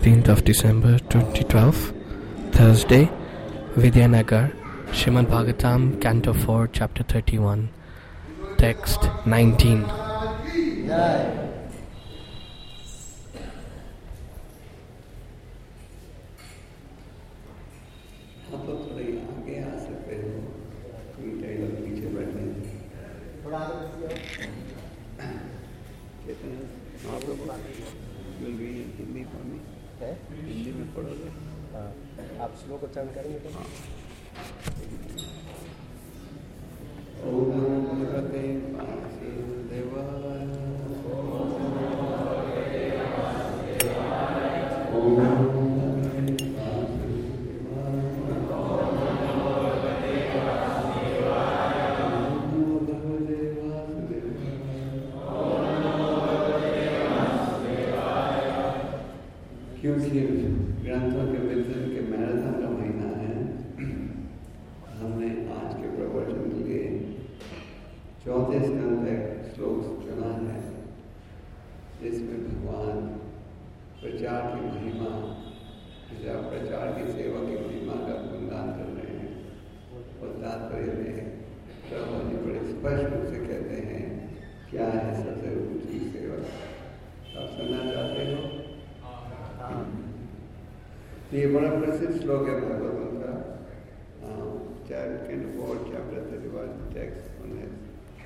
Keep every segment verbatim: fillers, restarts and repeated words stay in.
sixteenth of December twenty twelve, Thursday, Vidyanagar, Srimad Bhagavatam, Canto four, Chapter thirty-one, Text nineteen. Hindi में पढ़ोगे? हाँ, आप श्लोक उच्चारण करेंगे तो? ओम नमो भगवते वासुदेवाय। ओम नमो क्योंकि ग्रंथों के वितरण के मैराथन का महीना है, हमने आज के प्रवचन के लिए चौथे स्कंद एक श्लोक चुना है, जिसमें भगवान प्रचार की महिमा या प्रचार की सेवा की महिमा का गुणगान कर रहे हैं। और तात्पर्य में प्रभु जी बड़े स्पष्ट रूप से कहते हैं क्या है सबसे ऊंची सेवा। आप सुनना चाहते हो? ये बड़ा प्रसिद्ध श्लोक है भागवतम का, chapter four chapter thirty one text one है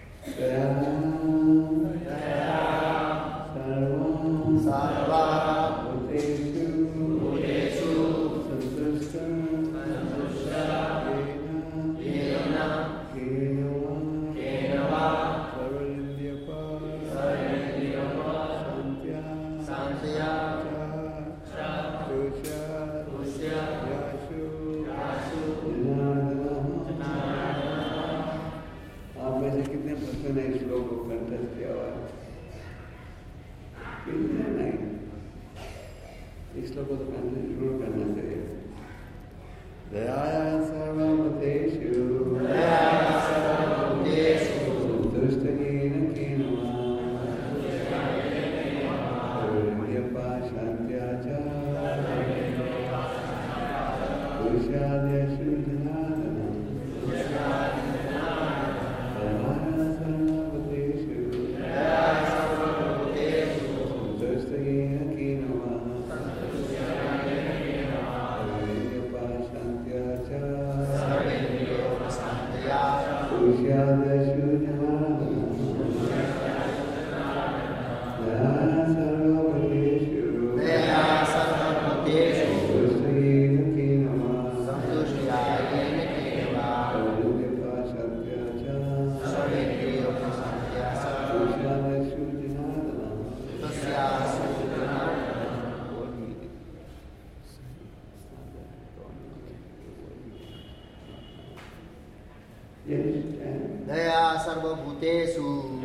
सर्वं सर्वभूतेषु भूतेषु संतुष्टं येन केन वा सर्वनिन्द्यपा शान्त्या आप में से कितने बच्चों ने इस श्लोक को कंठस्थ किया हुआ है? कितने नहीं? इस श्लोक को तो कंठस्थ जरूर करना चाहिए। दयाया सर्वभूतेषु संतुष्टेन केन वा शान्त्या च पुरुषादेषु जनार्दनम् दया सर्वभूतेषु।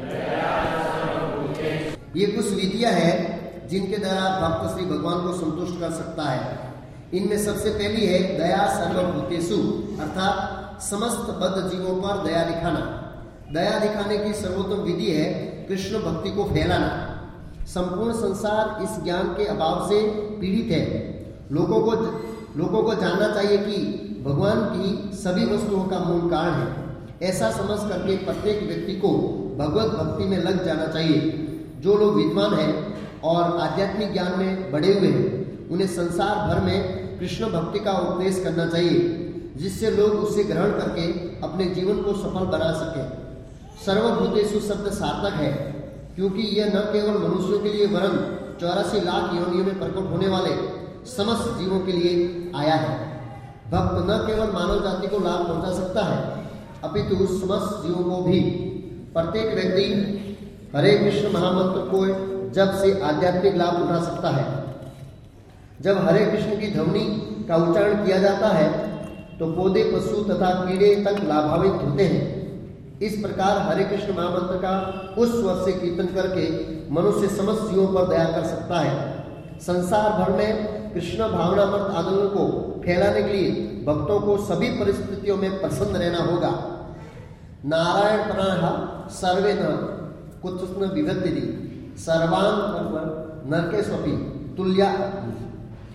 ये कुछ विधियां है जिनके द्वारा भक्त श्री भगवान को संतुष्ट कर सकता है। इनमें सबसे पहली है दया सर्वभूतेषु, अर्थात समस्त बद्ध जीवों पर दया दिखाना। दया दिखाने की सर्वोत्तम विधि है कृष्ण भक्ति को फैलाना। संपूर्ण संसार इस ज्ञान के अभाव से पीड़ित है। लोगों को लोगों को जानना चाहिए कि भगवान की सभी वस्तुओं का मूल कारण है। ऐसा समझ करके प्रत्येक व्यक्ति को भगवत भक्ति में लग जाना चाहिए। जो लोग विद्वान हैं और आध्यात्मिक ज्ञान में बढ़े हुए हैं, उन्हें संसार भर में कृष्ण भक्ति का उपदेश करना चाहिए, जिससे लोग उसे ग्रहण करके अपने जीवन को सफल बना सकें। सर्वभूतेषु शब्द सार्थक है, क्योंकि यह न केवल मनुष्यों के लिए वरन चौरासी लाख योनियों में प्रकट होने वाले समस्त जीवों के लिए आया है। भक्त न केवल मानव जाति को लाभ पहुंचा सकता है, अपितु समस्त जीवों को भी। प्रत्येक व्यक्ति हरे कृष्ण महामंत्र को जब से आध्यात्मिक लाभ उठा सकता है। जब हरे कृष्ण की ध्वनि का उच्चारण किया जाता है तो पौधे, पशु तथा कीड़े तक लाभान्वित होते हैं। इस प्रकार हरे कृष्ण महामंत्र का उस स्वर से कीर्तन करके मनुष्य समस्त जीवों पर दया कर सकता है। संसार भर में कृष्ण भावनामृत आंदोलन को फैलाने के लिए भक्तों को सभी परिस्थितियों में प्रसन्न रहना होगा। नारायण प्राणः सर्वे न कुतस्न विभद्यति सर्वान् नरकेष्वपि तुल्या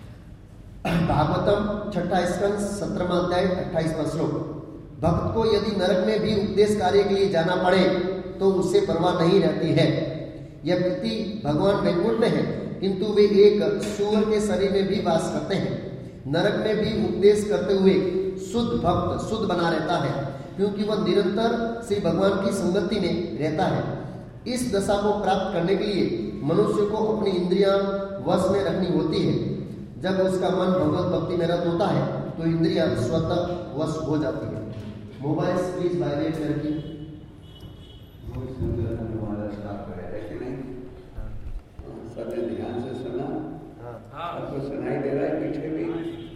भागवतम छठा स्कंद सत्रहवां अध्याय अट्ठाईसवां श्लोक। भक्त को यदि नरक में भी उपदेश कार्य के लिए जाना पड़े तो उससे परवाह नहीं रहती है। यह व्यक्ति भगवान वैकुंठ में है, किंतु वे एक सूअर के शरीर में भी वास करते हैं। नरक में भी उपदेश करते हुए शुद्ध भक्त शुद्ध बना रहता है, क्योंकि वह निरंतर श्री भगवान की संगति में रहता है। इस दशा को प्राप्त करने के लिए मनुष्य को अपनी इंद्रियां वश में रखनी होती है। जब उसका मन भगवत भक्ति में रत होता है तो इंद्रियां स्वतः वश हो जाती है। मोबाइल प्लीज वायलेट में रखिए। सबने ध्यान से सुना? हाँ। आपको सुनाई दे रहा है पीछे भी?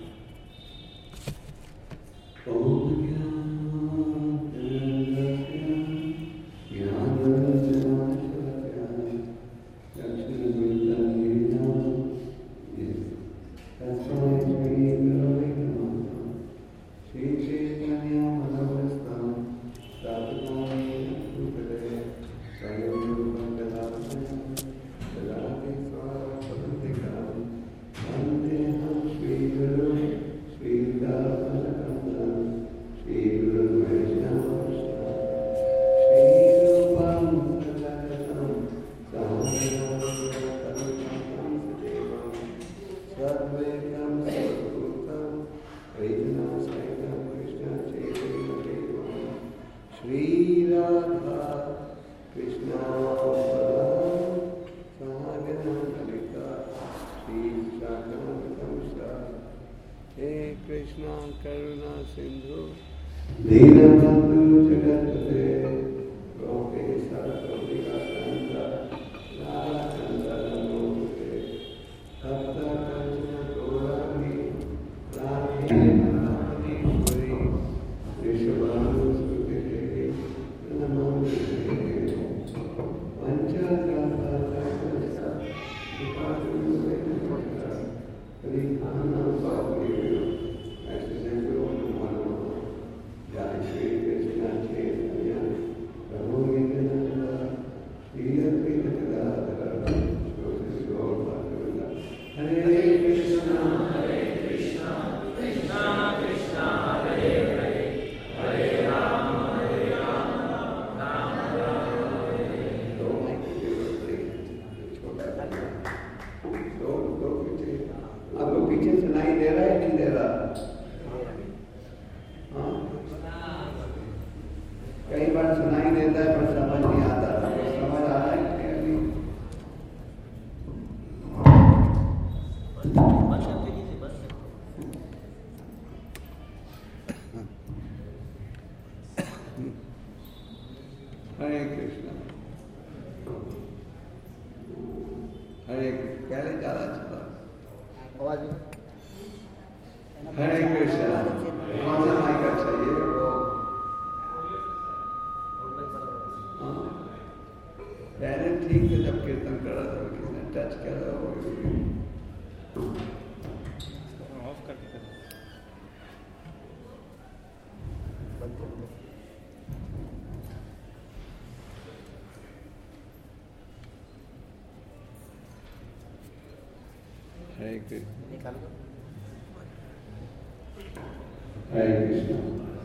हरे कृष्ण।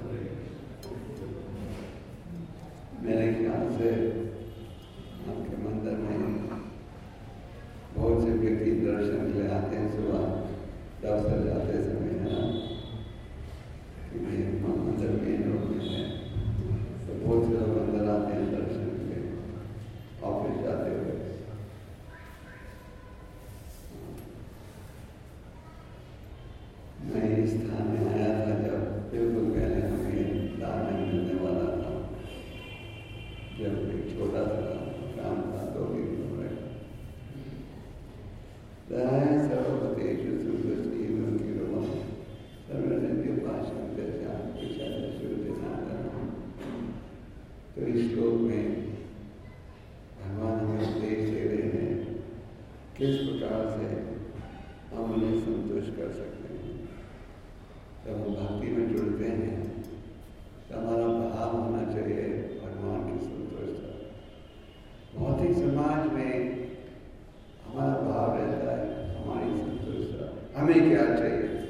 मेरे ख्याल से आपके मंदिर में बहुत से व्यक्ति दर्शन के लिए आते हैं सुबह दस बजे जाते समय, है ना? क्योंकि मंदिर मेन रोड में है तो बहुत से लोग अंदर आते हैं दर्शन के लिए ऑफिस जाते हुए। मैं इस स्थान में आया था जब बिल्कुल पहले हमें दान नहीं मिलने वाला था, जब एक छोटा सा काम था दो दिन में सर्वपतेषु सुदृष्टिः गिरोः सर्वजन्य भाषण दर्शन विचार शुद्ध साधन। तो इस श्लोक में भगवान हमें उपदेश दे रहे हैं किस प्रकार से हम उन्हें संतुष्ट कर सकते हैं। जब हम भक्ति में जुड़ते हैं तो हमारा भाव होना चाहिए भगवान की संतुष्टता। भौतिक समाज में हमारा भाव रहता है हमारी संतुष्टता, हमें क्या चाहिए।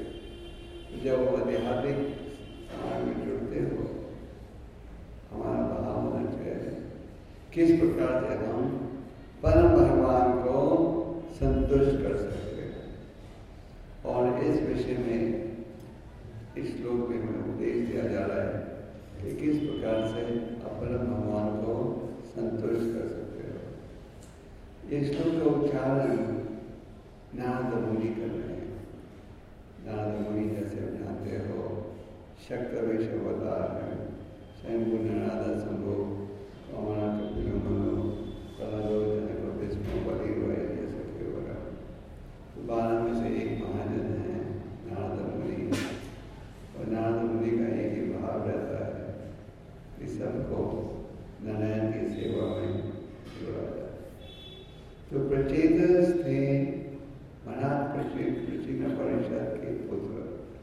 सकते हैं। और इस विषय में इस श्लोक में हमें उपदेश दिया जा रहा है कि किस प्रकार से अपने भगवान को संतुष्ट कर सकते हो। ये श्लोक का उच्चारण नारद मुनि कर रहे हैं। नारद मुनि जैसे आप जानते हो शक्त वैश्य अवतार है, स्वयं नारद शंभु कमला कपिल मनो कलालो जनक विष्णु बलि रोय जैसे के वगैरह तो बारह में से एक महाजन है नारद मुनि। और नारद मुनि का एक ही भाव रहता है कि सबको नारायण की सेवा में जोड़ा जाए। तो प्रचेतस थे महाराज प्रचीन परिषद के पुत्र।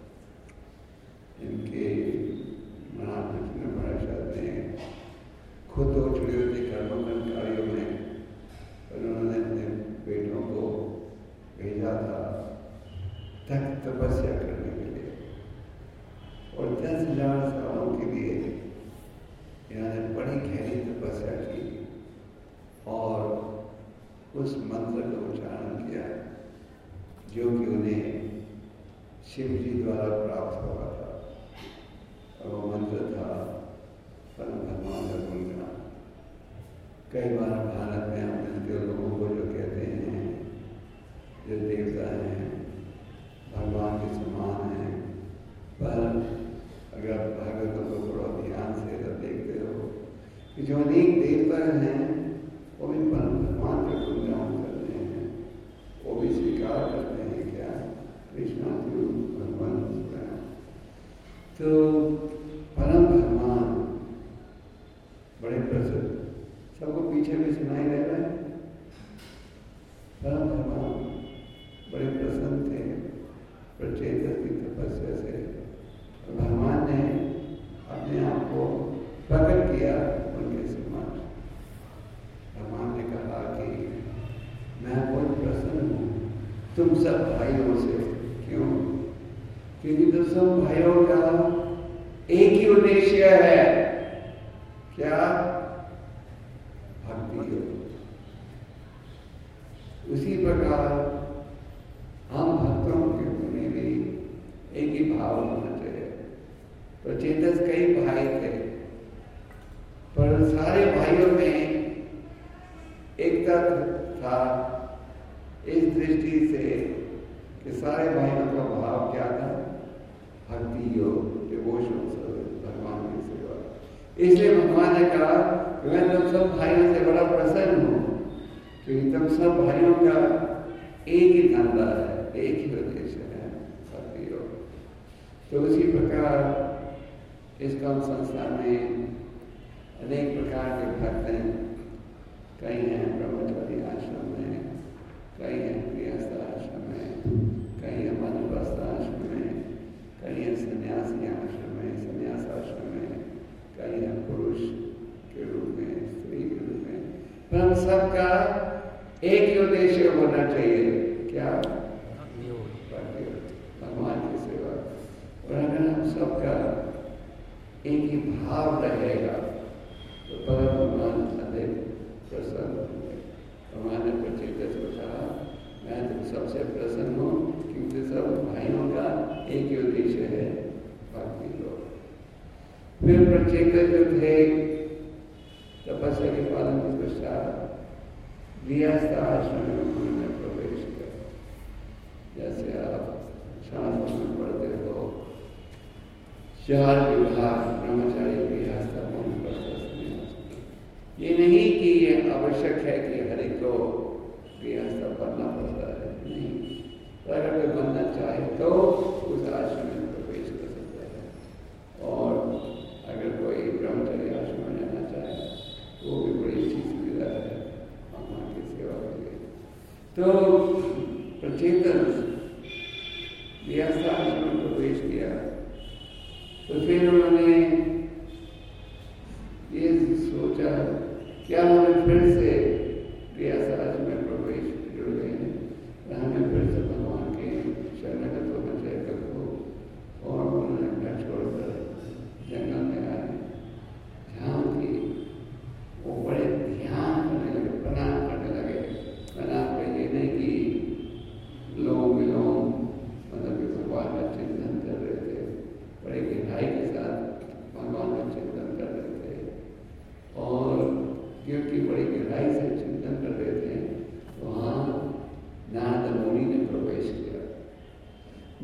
इनके महाराज प्रचीन परिषद ने खुद तो जुड़े हुए थे कर्मकांड कार्यों में, पर उन्होंने अपने बेटों को भेजा था तक तपस्या करने के लिए। और दस हजार सालों के लिए इन्होंने बड़ी गहरी तपस्या की और उस मंत्र का उच्चारण किया जो कि उन्हें शिव जी द्वारा प्राप्त हुआ था। और वो मंत्र था परम भगवान का गुणगान। कई बार भारत में हम मिलते लोगों को जो कहते हैं जो देवता हैं भगवान के समान हैं, पर अगर भागवत को थोड़ा ध्यान से जब देखते हो कि जो अनेक देवता हैं वो भी परम भगवान का गुणगान करते हैं, वो भी स्वीकार करते हैं क्या कृष्णा जो भगवान स्वयं। तो परम भगवान बड़े प्रसिद्ध, सबको पीछे में सुनाई दे रहा है। परम भगवान बड़े प्रसन्न थे प्रचेतस की तपस्या से। भगवान ने अपने आप को प्रकट किया उनके समक्ष। भगवान ने कहा कि मैं बहुत प्रसन्न हूँ तुम सब भाइयों से। क्यों? क्योंकि तुम सब भाइयों का एक ही उद्देश्य है, क्या? भक्ति योग। उसी प्रकार हम भक्तों के होने भी एक ही भाव होना चाहिए। तो चेतस कई भाई थे पर सारे भाइयों में एकता था इस दृष्टि से कि सारे भाइयों का भाव क्या था? भक्ति योग, डिवोशन, भगवान की सेवा। इसलिए भगवान ने कहा कि मैं तुम सब भाइयों से बड़ा प्रसन्न हूँ क्योंकि तुम सब भाइयों का एक ही धंधा है, एक ही उद्देश्य है, भक्ति योग। तो उसी प्रकार इस काम संस्था में अनेक प्रकार के भक्त हैं। कई हैं ब्रह्मचारी आश्रम में, कई हैं गृहस्थ आश्रम में, कई हैं वानप्रस्थ आश्रम में, कई हैं सन्यासी आश्रम में, सन्यास आश्रम में, कई हैं पुरुष के रूप में, स्त्री के रूप में। पर हम सबका एक ही उद्देश्य होना चाहिए, क्या? भगवान की सेवा। और अगर हम सबका एक ही भाव रहेगा तो परम भगवान अधिक प्रसन्न होंगे। भगवान ने प्रचेतस को कहा मैं तुम सबसे प्रसन्न हूँ क्योंकि सब भाइयों का एक ही उद्देश्य है, भक्ति योग। फिर प्रचेतस जो थे तपस्या के पालन के पश्चात गृहस्थ आश्रम में उन्होंने प्रवेश किया। जैसे आप शास्त्र में पढ़ते हो चार विभाग ब्रह्मचारी गृहस्थ वानप्रस्थ। ये नहीं कि ये आवश्यक है कि हर एक को गृहस्थ बनना पड़ता है, नहीं। अगर कोई बनना चाहे तो उस आश्रम में प्रवेश कर सकता है। और अगर कोई ब्रह्मचारी आश्रम में जाना चाहे तो वो भी बड़ी अच्छी सुविधा है भगवान की सेवा के लिए। तो प्रचेतन गृहस्थ आश्रम में प्रवेश किया तो फिर उन्होंने ये सोचा क्या हमें फिर से गृहस्थ आश्रम में प्रवेश जुड़ गए हैं, हमें फिर से भगवान के शरणगत होना चाहिए कब। और उन्होंने घर छोड़कर जंगल में आए, जहाँ की वो बड़े ध्यान करने लगे, प्रणाम करने लगे। प्रणाम पे ये नहीं कि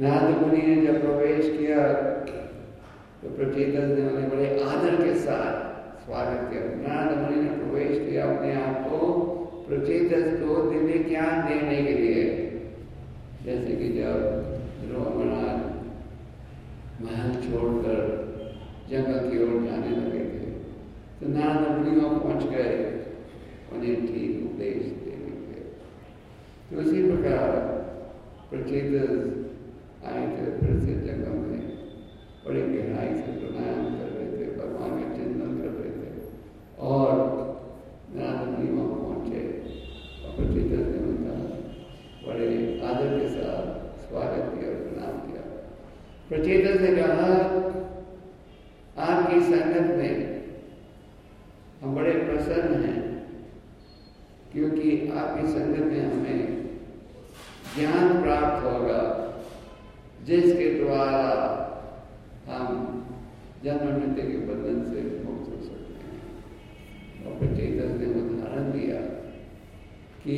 नारद मुनि ने जब प्रवेश किया तो प्रचेतस ने उन्हें बड़े आदर के साथ स्वागत किया। नारद मुनि ने प्रवेश किया अपने आप को प्रचेतस को दिव्य ज्ञान देने के लिए। जैसे कि जब ध्रुव महाराज महल छोड़कर जंगल की ओर जाने लगे थे तो नारद मुनि वहां पहुंच गए उन्हें ठीक उपदेश देने के लिए। तो उसी प्रकार प्रचेतस आए थे फिर से जंगल में, बड़ी गहराई से प्राणायाम कर रहे थे, भगवान का चिंतन कर रहे थे और नारद मुनि वहां पहुंचे और प्रचेतस ने उनका बड़े आदर के साथ स्वागत किया, प्रणाम किया। प्रचेतस ने कहा आपकी संगत में हम बड़े प्रसन्न हैं क्योंकि आपकी संगत में हमें ज्ञान प्राप्त होगा जिसके द्वारा हम जन्म मृत्यु के बंधन से मुक्त हो सकते हैं। और प्रचेतस ने उदाहरण दिया कि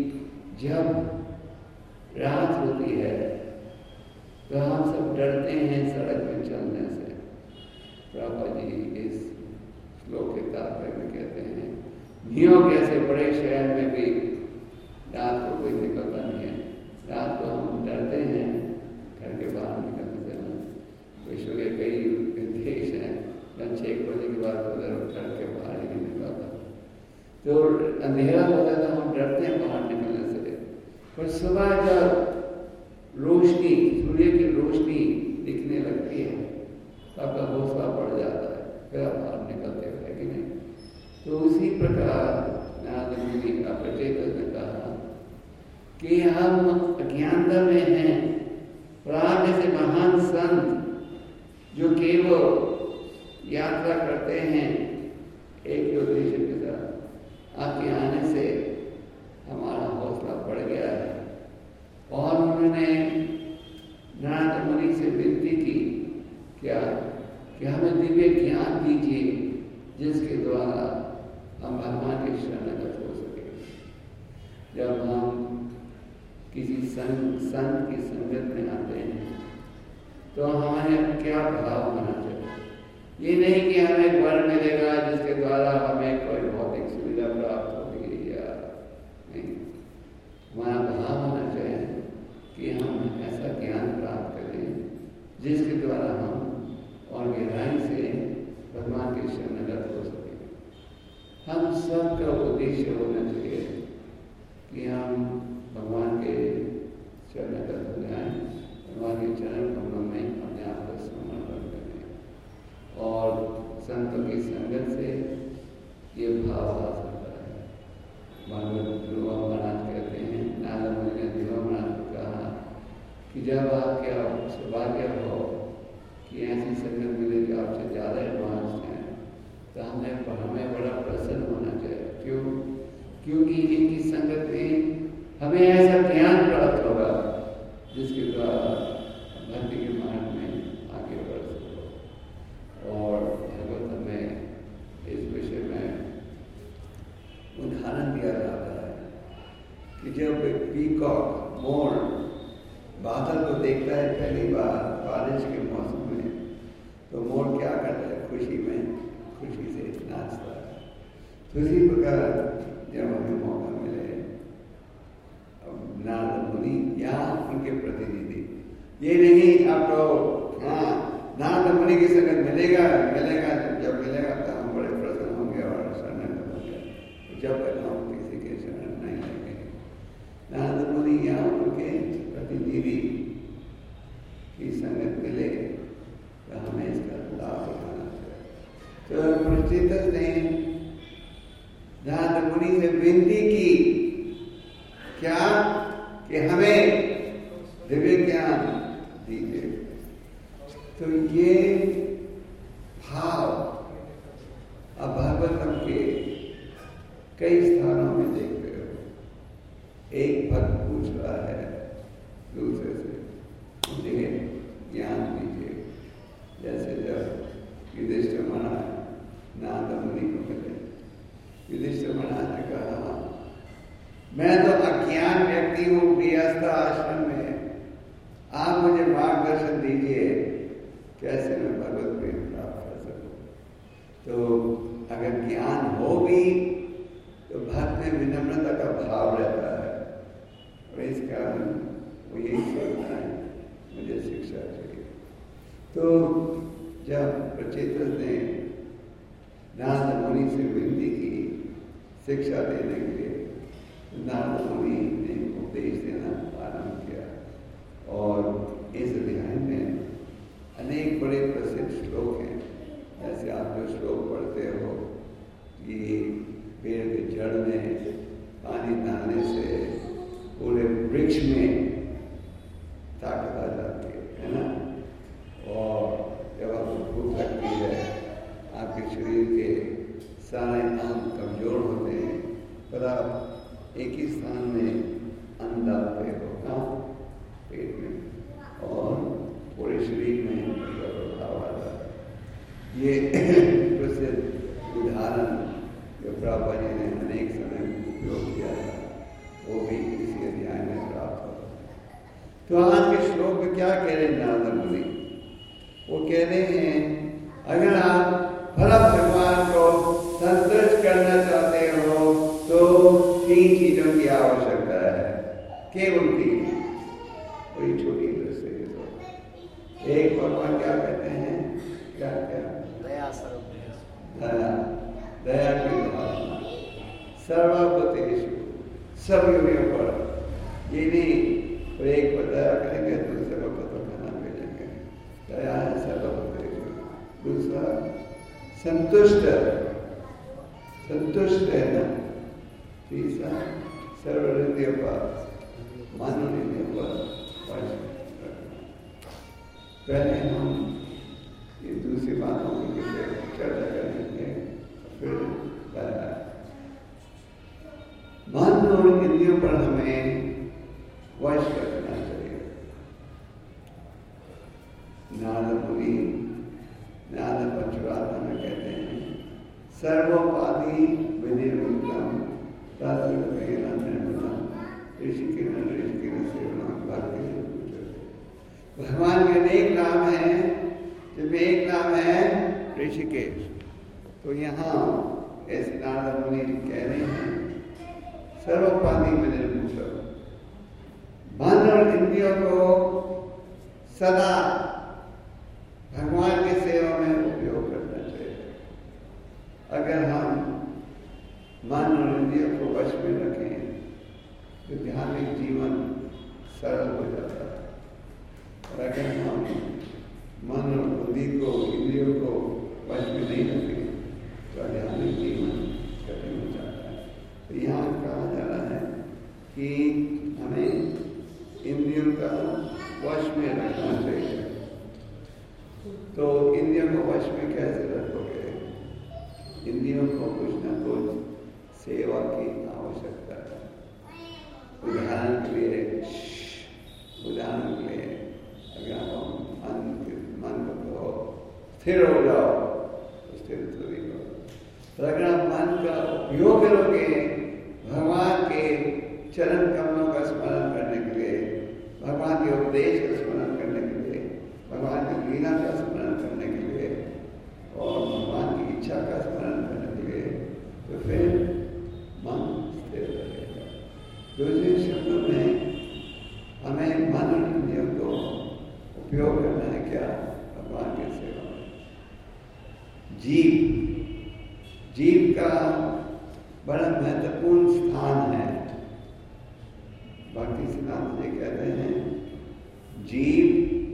जब रात होती है तो हम सब डरते हैं सड़क में चलने से। प्रभुपाद जी इस श्लोक के तात्पर्य में कहते हैं न्यूयॉर्क जैसे बड़े शहर में भी रात को कोई निकलता नहीं है। रात को हम डरते हैं घर के बाहर निकलने से। विश्व के कई देश हैं जहाँ छः बजे के बाद उधर घर के बाहर ही नहीं निकलता, तो अंधेरा होता है तो हम डरते हैं बाहर निकलने से। पर सुबह जब रोशनी, सूर्य की रोशनी दिखने लगती है तो आपका हौसला बढ़ जाता है, फिर आप बाहर निकलते हैं कि नहीं। तो उसी प्रकार नारद मुनि का प्रचेतस ने कहा कि हम अज्ञानता में हैं और आप जैसे महान संत जो केवल यात्रा करते हैं एक ही उद्देश्य के साथ, आपके आने से हमारा हौसला बढ़ गया है। और उन्होंने नारद मुनि से विनती की क्या कि हमें दिव्य ज्ञान दीजिए जिसके द्वारा हम भगवान के शरणागत हो सके। जब हम किसी संत संत की संगत में आते हैं तो हमारे क्या भाव होना चाहिए। ये नहीं कि हमें वर मिलेगा जिसके द्वारा हमें कोई भौतिक सुविधा प्राप्त होगी या नहीं। हमारा भाव होना चाहिए कि हम ऐसा ज्ञान प्राप्त करें जिसके द्वारा हम और गहराई से भगवान के शरणागत हो सके। हम सब का उद्देश्य होना चाहिए कि हम भगवान के शरणागत हो जाएं, भगवान के चरण कमलों में अपने आप को समर्पण करें। और संतों की संगत से ये भाव आ सकता है। भागवत ध्रुव महाराज कहते हैं, नारद मुनि ने ध्रुव महाराज को कहा कि जब आपके सौभाग्य हो कि ऐसी संगत मिले जो आपसे ज़्यादा एडवांस हैं तो हमें हमें बड़ा प्रसन्न होना चाहिए। क्यों? क्योंकि इनकी संगत में हमें ऐसा ज्ञान प्राप्त होगा जिसके द्वारा भक्ति के मार्ग में आगे बढ़ सको। और भगवत हमें इस विषय में उदाहरण दिया जाता है कि जब पीकॉक मोर बादल को देखता है पहली बार बारिश के मौसम में तो मोर क्या करता है, खुशी में खुशी से नाचता है। तो इसी प्रकार जब हमें मौका मिले, नारद मुनि यहाँ उनके प्रतिनिधि, ये नहीं आप तो हाँ नारद मुनि की संगत मिलेगा मिलेगा जब मिलेगा तो हम बड़े प्रसन्न होंगे और शरणागत होंगे। जब तक हम किसी के शरण नहीं लगेंगे, नारद मुनि यहाँ उनके प्रतिनिधि की संगत मिले तो हमें इसका लाभ उठाना चाहिए। तो प्रचेतस ने नारद मुनि से विनती की क्या कि हमें दिव्य ज्ञान दीजिए। तो ये भाव अब भागवतम के कई स्थानों में देखते हो। एक भक्त पूछ रहा है दूसरे से मुझे ज्ञान दीजिए। जैसे जब युधिष्ठिर महाराज नारद मुनि को मिले, युधिष्ठिर महाराज ने कहा मैं तो अज्ञान व्यक्ति हूँ, गृहस्थ आश्रम में, आप मुझे तो अगर ज्ञान हो भी तो भक्त में विनम्रता का भाव रहता है, और इस कारण वो यही सोचता है मुझे शिक्षा चाहिए। तो जब प्रचेतस ने नारद मुनि से विनती की शिक्षा देने के लिए, नारद मुनि ने उपदेश देना आरंभ किया, और इस अध्याय में अनेक बड़े प्रसिद्ध श्लोक हैं। जैसे आप जो श्लोक पढ़ते हो कि पेड़ के जड़ में पानी डालने से पूरे वृक्ष में ताकत आ जाती है, है ना। और जब आपको भूख लगती है, आपके शरीर के सारे अंग कमजोर होते हैं, पर आप एक ही स्थान में अन्न डालते हो, कहाँ? पेट में, और पूरे शरीर में उसका प्रभाव आ जाता है। ये प्रसिद्ध उदाहरण जो प्रभुपाद जी ने अनेक समय उपयोग किया था, वो भी इसी अध्याय में प्राप्त होता है। तो आज के श्लोक में क्या कह रहे हैं नारद मुनि? वो कह रहे हैं अगर आप भला भगवान को संतुष्ट करना चाहते हो तो तीन चीजों की आवश्यकता है, केवल तीन। कोई छोटी दृष्टि है तो एक भगवान क्या कहते हैं, क्या क्या दया सर्व दया दया की भावना सर्वभूतेषु, सब योनियों पर। ये नहीं और एक पर दया करेंगे दूसरे पर पत्र खाना भेजेंगे, दया है सर्वभूतेषु। दूसरा संतुष्ट संतुष्ट रहना। तीसरा सर्वहृदय पर, मानवहृदय पर। पहले हम ये दूसरी बातों की विषय चर्चा करेंगे, फिर मन और इंद्रियों पर हमें वश रखना चाहिए। नारद मुनि नारद पंचरात्र में कहते हैं सर्वोपाधि विनिर्मुक्तम तद्विवेकं निर्मलम ऋषिकेन ऋषिकेन सेवनं भक्ति। भगवान के अनेक नाम हैं, जिसमें एक नाम है ऋषिकेश। तो यहाँ ऐसे नारद मुनि कह रहे हैं सर्वोपाधि विनिर्मुक्तम, मन और इंद्रियों को सदा भगवान की सेवा में उपयोग करना चाहिए। अगर हम मन और इंद्रियों को वश में रखें तो धार्मिक जीवन सरल हो जाता है, और अगर हम मन और बुद्धि को, इंद्रियों को वश में नहीं रखें तो आध्यात्मिक जीवन कठिन हो जाता है। तो यहाँ कहा जा रहा है कि हमें इंद्रियों का वश में रखना चाहिए। तो इंद्रियों को वश में कैसे रखोगे? इंद्रियों को कुछ न कुछ सेवा की आवश्यकता है। उदाहरण के लिए उदाहरण के लिए अगर हम मन मन को स्थिर हो जाओ तो स्थिर थोड़ी हो। तो अगर आप मन का उपयोग करोगे भगवान के चरण कमलों का स्मरण करने के लिए, भगवान के उपदेश का स्मरण करने के लिए, भगवान की लीला का स्मरण करने के लिए और भगवान की इच्छा का स्मरण करने के लिए, तो फिर मन स्थिर रहेगा। दूसरे शब्दों में हमें मन और इंद्रियों को उपयोग करना है क्या? भगवान की सेवा में। जीव जीव का बड़ा महत्वपूर्ण स्थान है। भक्ति सिद्धांत जी कहते हैं जीव,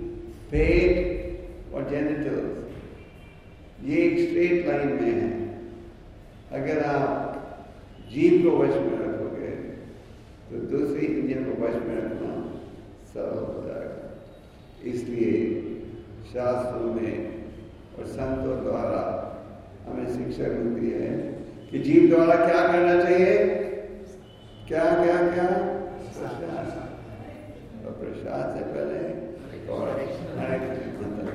पेट और जेनिटल्स ये एक स्ट्रेट लाइन में है। अगर आप जीव को वश में रखोगे तो दूसरी इंद्रियों को वश में रखना सरल हो जाएगा। इसलिए शास्त्रों में और संतों द्वारा हमें शिक्षा मिलती है कि जीव द्वारा क्या करना चाहिए? क्या क्या क्या? प्रसाद। और प्रसाद से पहले और हरे कृष्ण मंत्र।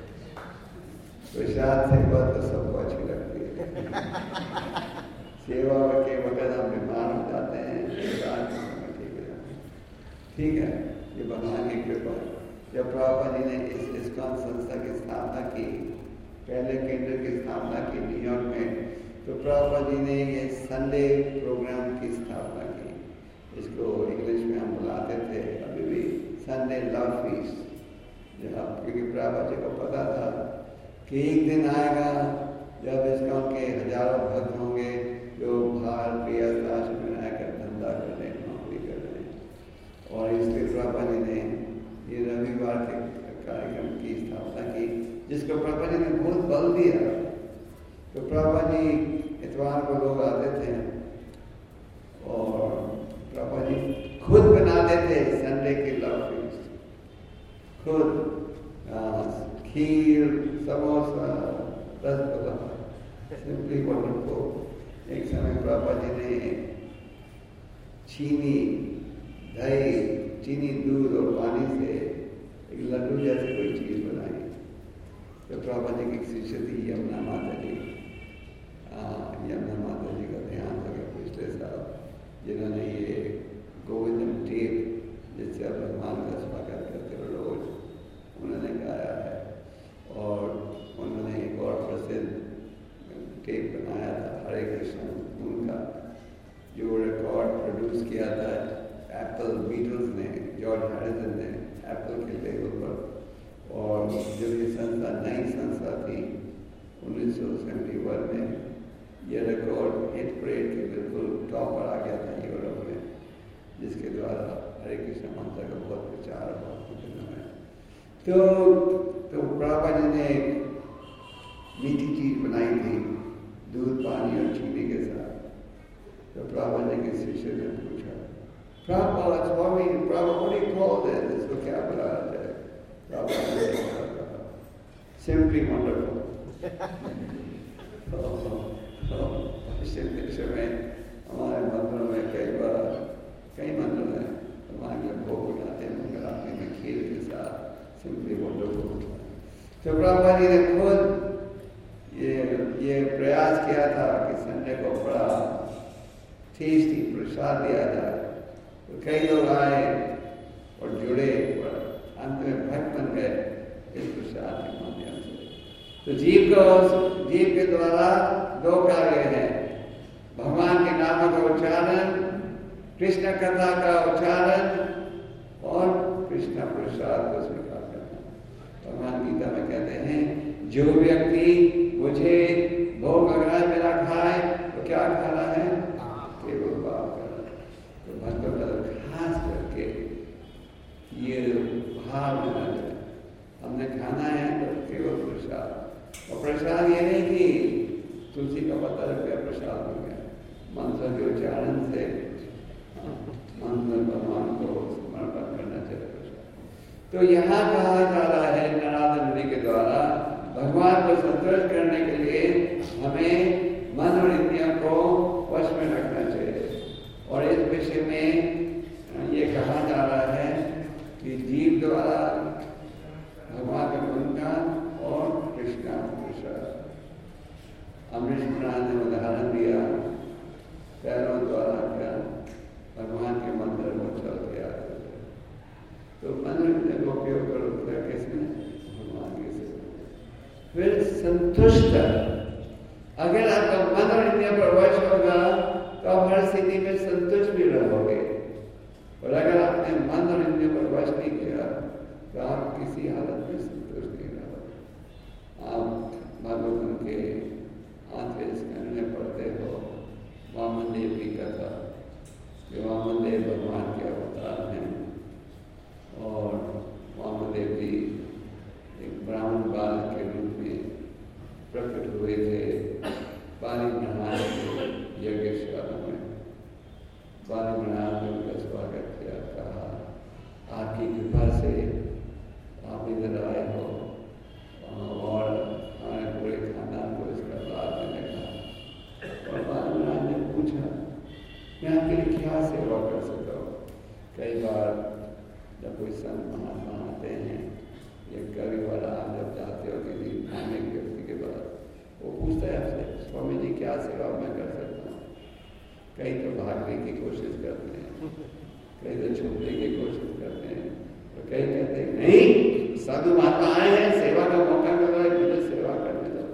प्रसाद से बात तो सबको अच्छी लगती है। सेवा के वक्त हम बीमार हो जाते हैं, प्रसाद ठीक है ठीक है ये भगवान की कृपा। जब प्रभुपाद जी ने इस इस्कॉन संस्था की स्थापना की पहले केंद्र की स्थापना की न्यूयॉर्क में, तो प्रभुपाद जी ने ये संडे प्रोग्राम की स्थापना की। इसको इंग्लिश में हम बुलाते थे अभी भी संडे लव फीस्ट। जहाँ क्योंकि प्रभुपाद जी को पता था कि एक दिन आएगा जब इसका के हजारों भक्त होंगे जो बाहर प्रियदास में रहकर धंधा कर रहे हैं, नौकरी कर रहे हैं, और इसलिए प्रभुपाद जी ने ये रविवार के कार्यक्रम की स्थापना की, जिसको प्रभुपाद जी ने बहुत बल दिया। तो प्रभुपाद जी इतवार को लोग आते थे और प्रभुपाद जी खुद बनाते थे संडे की लव फीस्ट, खुद खीर, समोसा, रसगुल्ला, सिंपली वंडरफुल। एक समय प्रभुपाद जी ने चीनी, दही, चीनी, दूध और पानी से एक लड्डू जैसे कोई चीज बनाई। तो प्रभुपाद जी की शिष्य थी यमुना माता जी। यमुना माता जी का ध्यान हो गया पिछले साल, जिन्होंने ये गोविंदम टेप जिससे आप भगवान का स्वागत करते हो रोज, उन्होंने गाया है। और उन्होंने एक और प्रसिद्ध टेप बनाया था हरे कृष्ण उनका, जो रिकॉर्ड प्रोड्यूस किया था एप्पल बीटल्स ने, जॉर्ज हैरिसन ने एप्पल के लेवल पर। और जब ये संस्था नई संस्था थी उन्नीस सौ सेवेंटी वन में, ये रिकॉर्ड हिट परेड के बिल्कुल टॉप पर आ गया था यूरोप में, जिसके द्वारा हरे कृष्ण मंत्र का बहुत प्रचार हुआ। तो तो प्रभुपाद जी ने मीठी चीज बनाई थी दूध, पानी और चीनी के साथ। तो प्रभुपाद जी के शिष्य ने पूछा, प्रभुपाद स्वामी, प्रभुपाद कॉल है इसको क्या बुलाया जाए? प्रभुपाद ने कहा सिंपली वंडरफुल। पश्चिम देश में हमारे मंदिरों में कई बार कई मंदिर हैं हमारे भोग उठाते हैं मंगलारती में खीर के साथ, सिंपली वंडरफुल। तो प्रभुपाद जी ने खुद ये ये प्रयास किया था कि संडे को बड़ा टेस्टी प्रसाद दिया जाए। तो कई लोग आए और जुड़े और अंत में भक्त बन गए इस प्रसाद के माध्यम से। तो जीव को जीव के द्वारा दो कार्य हैं, भगवान के नाम का उच्चारण, कृष्ण कथा का उच्चारण और कृष्ण प्रसाद को स्वीकार करना। भगवान गीता में कहते हैं जो व्यक्ति मुझे भोग अगर मेरा खाए तो क्या खाना है? केवल भाव करना। तो भक्तों का खास करके ये भाव लेना है, हमने खाना है तो केवल प्रसाद। और प्रसाद ये नहीं कि तुलसी का पत्ता रख गया प्रसाद हो गया, मंत्र के उच्चारण से मंत्र भगवान को समर्पण करना चाहिए। तो यहाँ कहा जा रहा है नराधन मुनि के द्वारा भगवान को संतुष्ट करने के लिए हमें मन और इंद्रियों को वश में रखना चाहिए। और इस विषय में ये कहा जा रहा है कि जीव द्वारा भगवान का गुणगान और कृष्ण प्रसाद। अमरीश महाराज ने उदाहरण दिया पैरों द्वारा क्या भगवान के मंदिर में चल के आते थे। तो मंदिर का उपयोग करो किसमें? भगवान के सेवा। फिर संतुष्ट, अगर आपका मन और इंद्रियों पर वश होगा तो आप हर स्थिति में संतुष्ट भी रहोगे। और अगर आपने मन और इंद्रियों पर वश नहीं किया तो आप किसी हालत में संतुष्ट नहीं रहोगे। आप भागवतम के आठवें स्कंद में पढ़ते हो वामन देव की कथा, जो वामन देव भगवान के अवतार हैं। और वामन देव जी एक ब्राह्मण बालक के रूप में प्रकट हुए थे बाली महाराज के यज्ञशाला में। बाली महाराज ने उनका स्वागत किया, कहा आपकी कृपा से आप इधर आए हो और हमारे पूरे खानदान को इसका लाभ देने का। और बाली महाराज ने पूछा मैं आपके लिए क्या सेवा कर सकता हूँ? कई बार जब कोई संत महात्मा आते हैं या कभी वाला आप जब जाते हो किसी धार्मिक व्यक्ति के पास, वो पूछता है आपसे स्वामी जी क्या सेवा मैं कर सकता हूँ? कई तो भागने की कोशिश करते हैं, कई तो छुपने की कोशिश करते हैं, तो कई कहते हैं नहीं साधु महात्मा आए हैं, सेवा का मौका मिल रहा है, मुझे सेवा करने दो।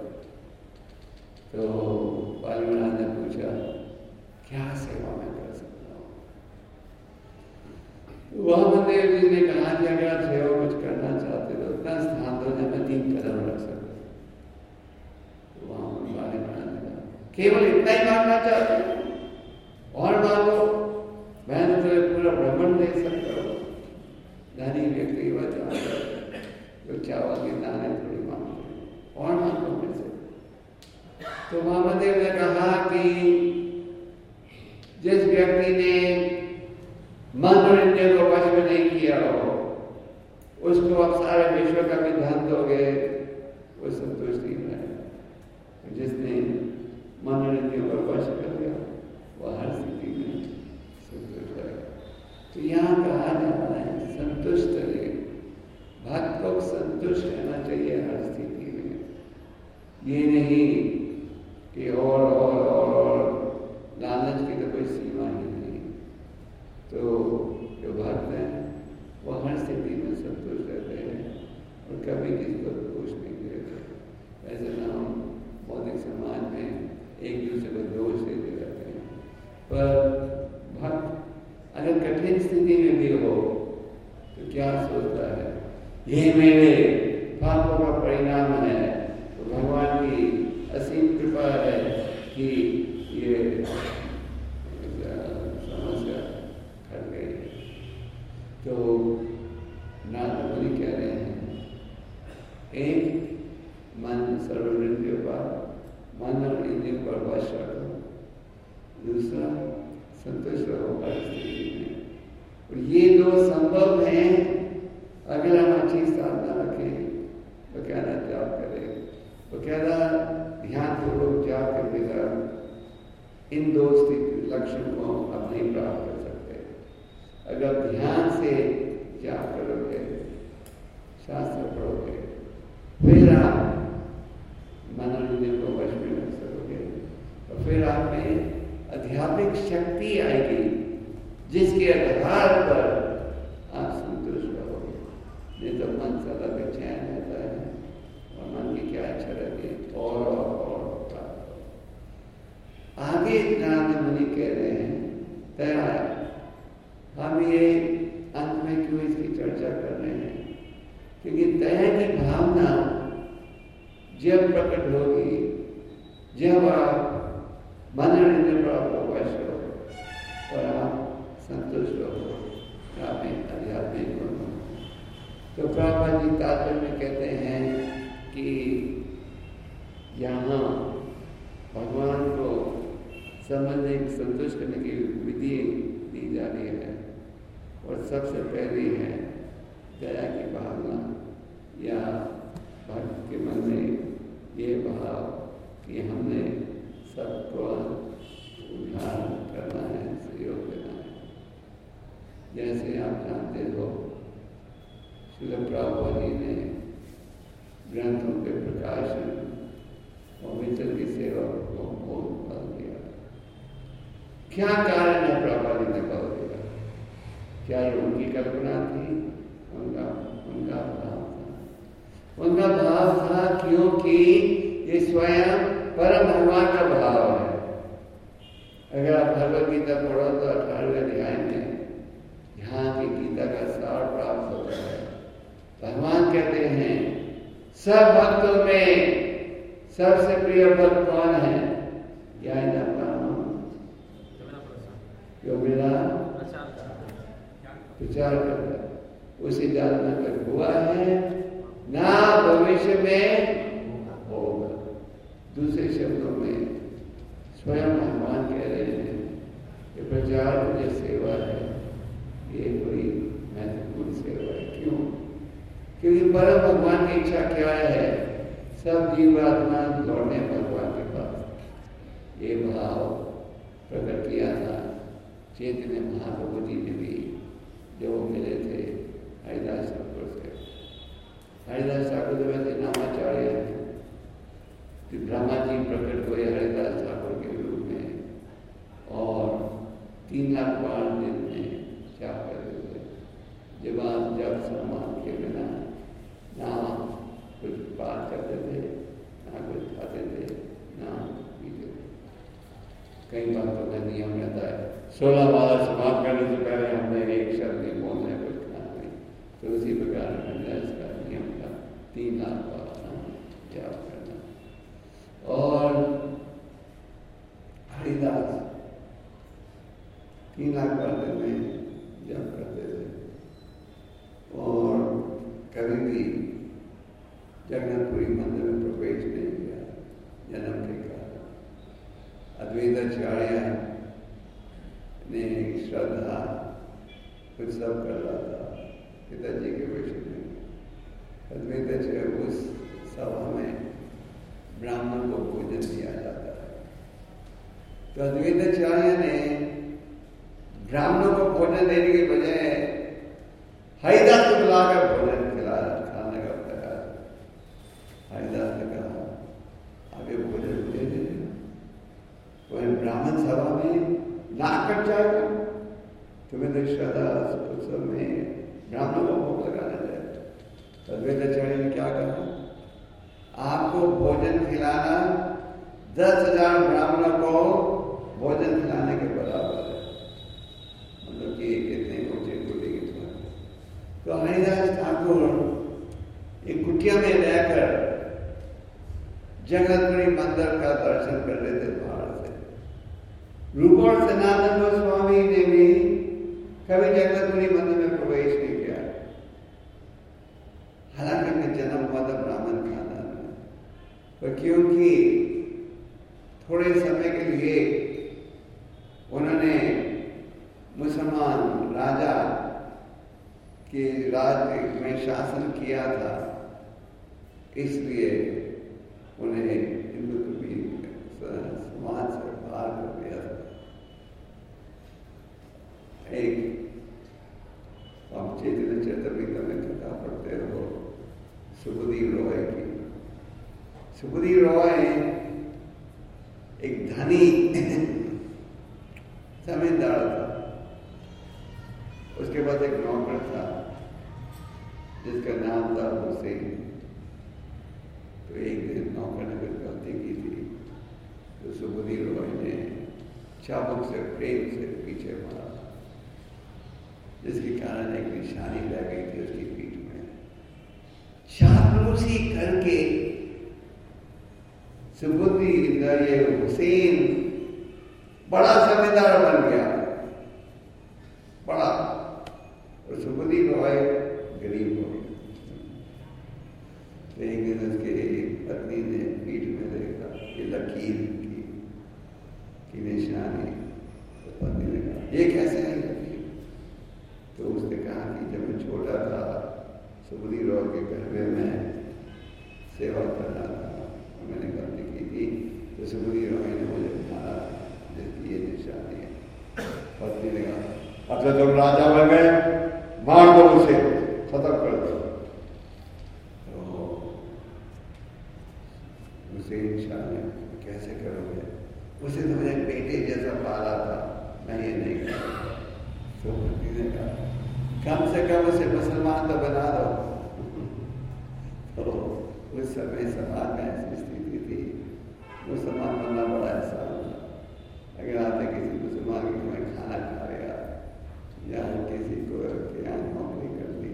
के जानवर जो चावल के दाने थोड़ी मांगते हैं और मांगो में से। तो महादेव ने कहा कि जिस व्यक्ति ने मन और इंद्रियों को वश में नहीं किया हो, उसको आप सारे विश्व का भी धन दोगे, वो संतुष्ट नहीं रहेगा। जिसने मन और इंद्रियों को वश कर लिया, वह हर स्थिति में संतुष्ट रहेगा। तो यहाँ कहा जा रहा है संतुष्ट रहे, भक्त को संतुष्ट रहना चाहिए हर स्थिति में। ये नहीं कि और और और और लालच की तो कोई सीमा ही नहीं। तो जो भक्त हैं वो हर स्थिति में संतुष्ट रहते हैं और कभी किसी को दोष नहीं देते। ऐसे ना हम बौद्धिक समाज में एक दूसरे को दोष देते रहते हैं, पर भक्त अगर कठिन स्थिति में भी हो तो क्या सोचता है, ये मेरे पापों का परिणाम है, तो भगवान की असीम कृपा है कि ये समस्या हट गई है। तो नारद मुनि कह रहे हैं, एक मन सर्व इंद्रियों पर, मन और इंद्रियों पर वश रखो, दूसरा संतुष्ट रहो हर स्थिति में। और ये दो संभव हैं अगर हम अच्छी साधना रखें, तो कहना जाप करें, तो कहना ध्यान पूर्वक जाप करने का इन दो स्थिति लक्षण को आप नहीं प्राप्त कर सकते। अगर ध्यान से जाप करोगे, शास्त्र पढ़ोगे, फिर आप मन और इंद्रियों को वश में रख सकोगे, और फिर आप में आध्यात्मिक शक्ति आएगी जिसके आधार पर आप संतुष्ट रहोगे। नहीं तो मन सदा बेचैन रहता है और मन की क्या इच्छा रहती है और और और आगे नारद मुनि कह रहे हैं, दया। हम ये अंत में क्यों इसकी चर्चा कर रहे हैं, क्योंकि दया की भावना जब प्रकट होगी, जब आप मन और इंद्रियों पर आपको वश हो और आप संतुष्ट हो, आप में आध्यात्मिक हो। तो प्रभुपाद जी तात्पर्य में कहते हैं कि यहाँ भगवान को संबंध संतुष्ट करने की विधि दी जा रही है, और सबसे पहली है दया की भावना, या भक्त के मन में ये भाव कि हमने सबको उद्धार करना है, सहयोग देना है। जैसे आप जानते हो, श्रील प्रभुपाद जी ने ग्रंथों के प्रकाशन और वितरण की सेवा को बहुत बल दिया। क्या कारण है प्रभुपाद जी ने बल दिया? क्या ये उनकी कल्पना थी? उनका उनका भाव था। उनका भाव था क्योंकि ये स्वयं परम भगवान का भाव है। अगर आप भगवत गीता पढ़ो तो अठारहवें अध्याय में यहाँ की गीता का सार प्राप्त होता है। भगवान कहते हैं सब भक्तों में सबसे प्रिय भक्त कौन है? यह जानता हूँ जो मेरा प्रचार करता है, उसे जानना तक हुआ है ना भविष्य में होगा। दूसरे शब्दों में स्वयं भगवान कह रहे हैं कि प्रचार जो सेवा है ये कोई महत्वपूर्ण सेवा है। क्यों? क्योंकि परम भगवान की इच्छा क्या है? सब जीवात्मा लौटने भगवान के पास। ये भाव प्रकट किया था चैतन्य महाप्रभु जी ने भी, जो मिले थे हरिदास ठाकुर से। हरिदास ठाकुर तो वैसे नामाचार्य हैं, ब्रह्मा जी प्रकट हुए हरिदास ठाकुर के रूप में और तीन लाख बार दिन में जाप करते थे। जब आप जब सम्मान के बिना ना कुछ बात करते थे, ना कुछ खाते थे, ना पीते थे। कई बातों का नियम रहता है, सोलह माला समाप्त करने से पहले हमने एक शब्द नहीं बोलना है, कुछ खाना नहीं। तो उसी प्रकार हरिदास का नियम था, तीन लाख बार जाप करना। और हरिदास तीन लाख बार दिन में जप करते थे और कभी भी जगन्नाथपुरी मंदिर में प्रवेश नहीं किया जन्म के कारण। अद्वैताचार्य ने श्रद्धा उत्सव कर रहा था पिताजी के विषय में। अद्वैताचार्य उस सभा में ब्राह्मण को भोजन दिया जाता है, तो अद्वैताचार्य ने ब्राह्मणों को भोजन देने के बजाय हरिदास को बुलाकर भोजन खिला खाने का प्रयास। हरिदास ने कहा आगे भोजन दे दे, तो ब्राह्मण सभा में नाक कट जाएगा, तुम्हें तो श्रद्धा उत्सव में ब्राह्मणों को भोग लगाना चाहिए। अद्वैताचार्य ने क्या कहा, आपको भोजन खिलाना दस हजार ब्राह्मणों को भोजन खिलाने के बराबर है, मतलब कि कितने ऊंचे गोले के तुम्हारे। तो हरिदास ठाकुर एक कुटिया में रहकर जगन्नाथपुरी मंदिर का दर्शन कर रहे थे बाहर से। रूप और सनातन गोस्वामी ने भी कभी जगन्नाथपुरी मंदिर में प्रवेश नहीं किया, हालांकि उनका जन्म हुआ था ब्राह्मण खानदान में, पर क्योंकि थोड़े समय के लिए उन्होंने मुसलमान राजा के राज्य में शासन किया था, इसलिए उन्हें हिंदुत्व भी समाज से बाहर कर दिया था। एक आप चैतन्य चरितमृत में कथा पढ़ते हो सुखदेव रॉय की। सुखदेव रॉय एक धनी जमींदार था, उसके पास एक नौकर था जिसका नाम था हुसैन। तो एक दिन नौकर ने कुछ गलती की थी, तो सुखदेव रॉय ने चाबुक से प्रेम से पीछे मारा, जिसके कारण एक निशानी लग गई थी उसकी पीठ में। चापलूसी करके सुखदेव ये हुसैन बड़ा जमींदार बन गया, बड़ा, और सुखदेव रॉय गरीब हो गया। एक दिन उसके पत्नी ने पीठ में देखा ये लकीर की, की निशानी, तो पत्नी ने कहा ये कैसे है लकीर? तो उसने कहा कि जब मैं छोटा था सुखदेव रॉय के घर में मैं सेवा कर रहा था, मैंने गलती की थी, तो सुखदेव रॉय ने मुझे मारा, जिसकी ये निशानी है। पत्नी ने कहा अच्छा तुम राजा बन गए, मार दो उसे, खत्म कर दो। तो उसे शादी कैसे करोगे? उसे तो मैंने बेटे जैसा पाला था, मैं ये नहीं करूँगा। तो पत्नी ने कहा कम से कम उसे मुसलमान तो बना दो। तो उस समय समाज में ऐसी स्थिति थी, मुसलमान बनना बड़ा आसान था। अगर आपने किसी मुसलमान के घर में खाना खा लिया या किसी को यहाँ नौकरी कर ली,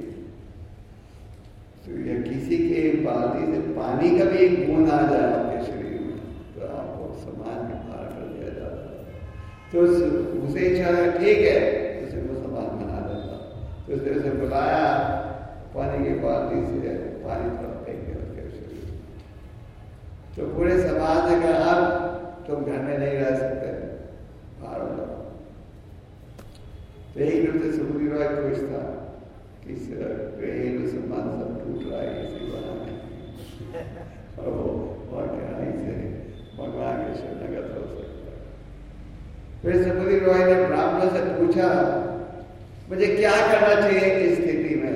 तो या किसी के बाल्टी से पानी का भी एक बूंद आ जाए आपके शरीर में, तो आपको समाज में बाहर कर दिया जाता है। तो उसे चाहा ठीक है, उसे मुसलमान बना देता। तो उसने उसे बुलाया, पानी की बाल्टी से पानी थोड़ा फेंक दिया उसके शरीर में। तो पूरे समाज ने कहा अब तुम घर में नहीं रह सकते, बाहर हो जाओ। तो एक रूप से सुखदेव रॉय खुश था कि घरेलू संबंध सब टूट रहा है इसी बहाने, और क्या इसे भगवान के शरणागत हो सकता है। फिर सुखदेव रॉय ने ब्राह्मणों से पूछा मुझे क्या करना चाहिए इस स्थिति में?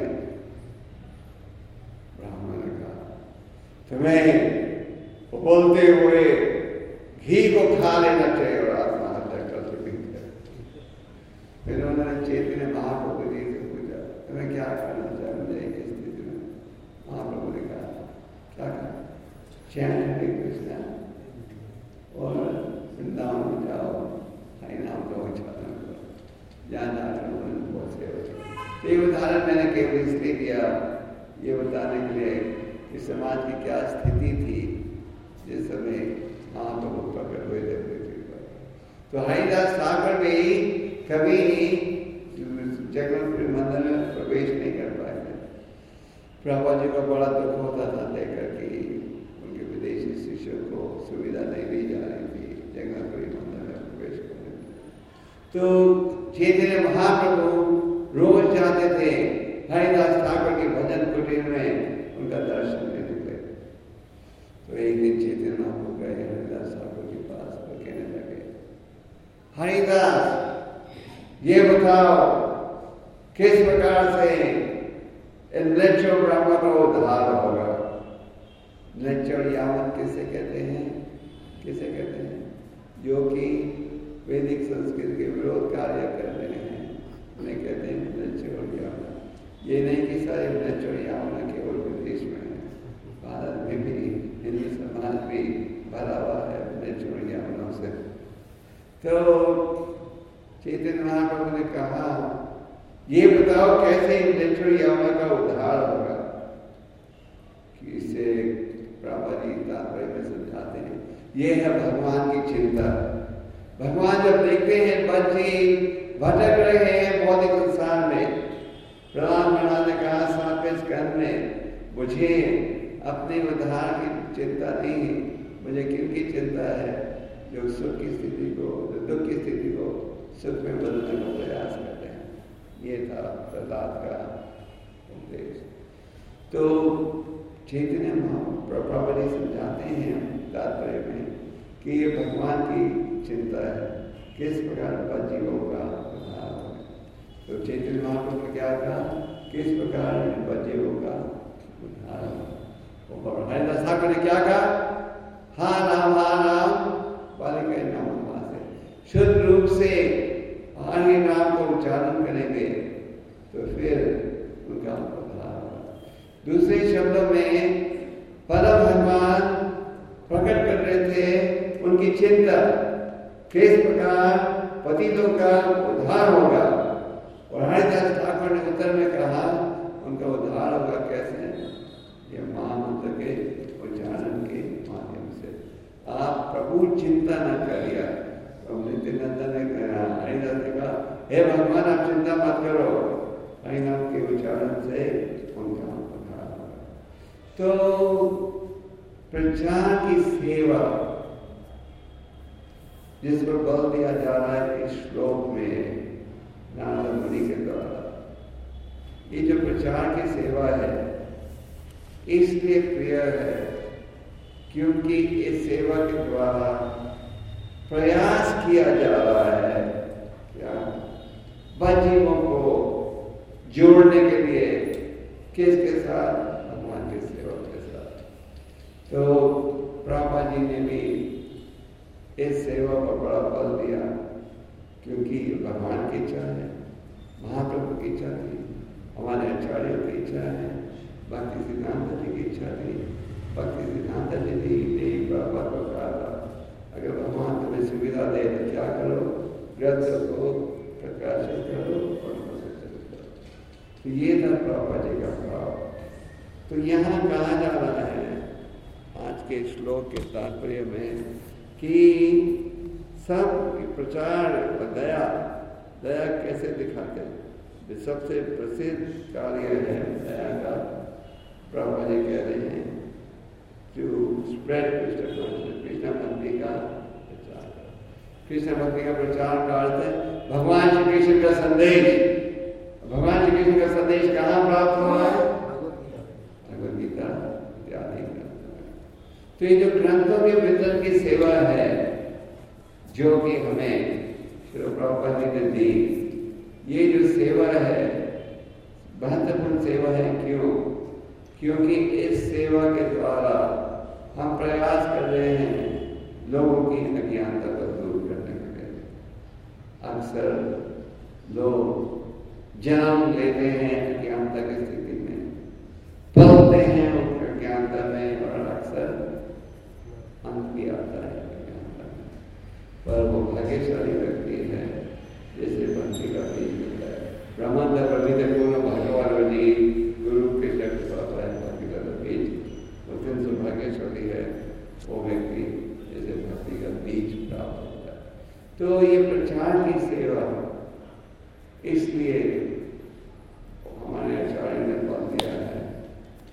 ब्राह्मण ने कहा तुम्हें बोलते हुए घी को खा लेना चाहिए और आत्महत्या कर सकती है। फिर उन्होंने चैतन्य महाप्रभु जी से पूछा तुम्हें क्या करना चाहिए मुझे इस स्थिति में? महाप्रभु ने कहा क्या करना? चैन हरे कृष्ण और वृंदावन जाओ, हरि नाम का उच्चारण करो, जहाँ जाकर बहुत सेवा करो। तो ये उदाहरण मैंने केवल इसलिए दिया ये बताने के लिए कि समाज की क्या स्थिति थी जिस समय महाप्रभु प्रकट हुए थे पृथ्वी पर। तो हरिदास ठाकुर भी कभी जगन्नाथपुरी मंदिर में प्रवेश नहीं कर पाए थे। प्रभुपाद जी को बड़ा दुख होता था देखकर कि उनके विदेशी शिष्यों को सुविधा नहीं दी जा रही थी जगह कोई मंदिर में प्रवेश करने। तो चैतन्य महाप्रभु रोज जाते थे हरिदास ठाकुर के भजन कुटीर में उनका दर्शन लेने के। तो एक दिन चैतन्य महाप्रभु गए हरिदास ठाकुर के पास और कहने लगे, हरिदास ये बताओ किस प्रकार से म्लेच्छों ब्राह्मण का उद्धार होगा। म्लेच्छ यावत किसे कहते हैं? किसे कहते हैं? जो कि वैदिक संस्कृति के विरोध कार्य कर रहे हैं उन्हें कहते हैं म्लेच्छ और यावत। ये नहीं कि सारे म्लेच्छ और यावत केवल विदेश में है, भारत में भी हिंदू समाज भी भरा हुआ है म्लेच्छ और यावनों से। तो चैतन्य महाप्रभु ने कहा, ये बताओ कैसे म्लेच्छ और यावनों का उद्धार होगा। कि इसे प्रभुपाद जी तात्पर्य में समझाते हैं, ये है भगवान की चिंता। भगवान जब देखते हैं बच्चे भटक रहे हैं भौतिक संसार में, प्रहलाद महाराज ने कहा सातवें स्कंद में, मुझे अपने उद्धार की चिंता नहीं, मुझे किनकी चिंता है? जो सुख की स्थिति को, जो दुख की स्थिति को सुख में बदलने का प्रयास करते हैं। ये था प्रहलाद का उपदेश। तो चैतन्य प्रभुपाद जी समझाते हैं तात्पर्य में कि ये भगवान की चिंता है, किस प्रकार जीवों का उद्धार हो। तो चैतन्य महाप्रभु ने क्या कहा, किस प्रकार जीवों का उद्धार हो। और हरिदास ठाकुर ने क्या कहा, हा राम हा राम बालिका नाम से शुद्ध रूप से हरि नाम को उच्चारण करेंगे तो फिर उनका उद्धार होगा। दूसरे शब्दों में परम भगवान प्रकट कर रहे थे उनकी चिंता, किस प्रकार पतितों का उद्धार होगा। और हरिदास ठाकुर ने उत्तर में कहा उनका उद्धार होगा कैसे? ये महामंत्र के उच्चारण के माध्यम से। आप प्रभु चिंता न करिए। नित्यानंद ने कहा, हरिदास ने कहा, हे भगवान आप चिंता मत करो, हरिनाम के उच्चारण से उनका उद्धार होगा। तो प्रचार की सेवा जिस पर बल दिया जा रहा है इस श्लोक में नारद मुनि के द्वारा, ये जो प्रचार की सेवा है इसलिए प्रिय है क्योंकि इस सेवा के द्वारा प्रयास किया जा रहा है क्या जीवों को जोड़ने के लिए किसके साथ? भगवान के सेवा के साथ। तो प्रभुपाद जी ने भी इस सेवा पर बड़ा बल दिया क्योंकि भगवान की इच्छा है, महाप्रभु की इच्छा थी, हमारे आचार्यों की इच्छा है, भक्ति सिद्धांत जी की इच्छा थी। भक्ति सिद्धांत जी ने प्रभुपाद को कहा था, अगर भगवान तुम्हें सुविधा दे तो क्या करो, ग्रंथ को प्रकाशित करो और प्रकाशित करो। तो ये था प्रभुपाद जी का भाव। तो यहाँ कहा जा रहा है आज के श्लोक के तात्पर्य में कि सब प्रचार दया दया कैसे दिखाते हैं। सबसे प्रसिद्ध कार्य है दया का। प्रभुपाद जी कह रहे हैं टू स्प्रेड कृष्ण कृष्ण भक्ति का प्रचार। कृष्ण भक्ति का प्रचार का अर्थ है भगवान श्री कृष्ण का संदेश। भगवान श्री कृष्ण का संदेश कहाँ प्राप्त हुआ है? भगवद गीता इत्यादि ग्रंथ। तो ये जो ग्रंथों के वितरण की सेवा है जो कि हमें श्री प्रभुपाद जी ने दी, ये जो सेवा है महत्वपूर्ण सेवा है। क्यों? क्योंकि इस सेवा के द्वारा हम प्रयास कर रहे हैं लोगों की अज्ञानता को दूर करने के लिए। अक्सर लोग जन्म लेते हैं अज्ञानता की स्थिति में, पलते हैं उनकी अज्ञानता में और अक्सर अंत भी आता है अज्ञानता में। पर वो भाग्यशाली व्यक्ति है जैसे बंसी का बीज मिलता है। ब्रह्मांड प्रविध पूर्ण भगवान जी गुरु के शब्द पाता है भक्ति का बीज, अत्यंत सौभाग्यशाली है वो व्यक्ति जैसे भक्ति का बीज प्राप्त होता है। तो ये प्रचार की सेवा इसलिए हमारे आचार्य ने बल दिया है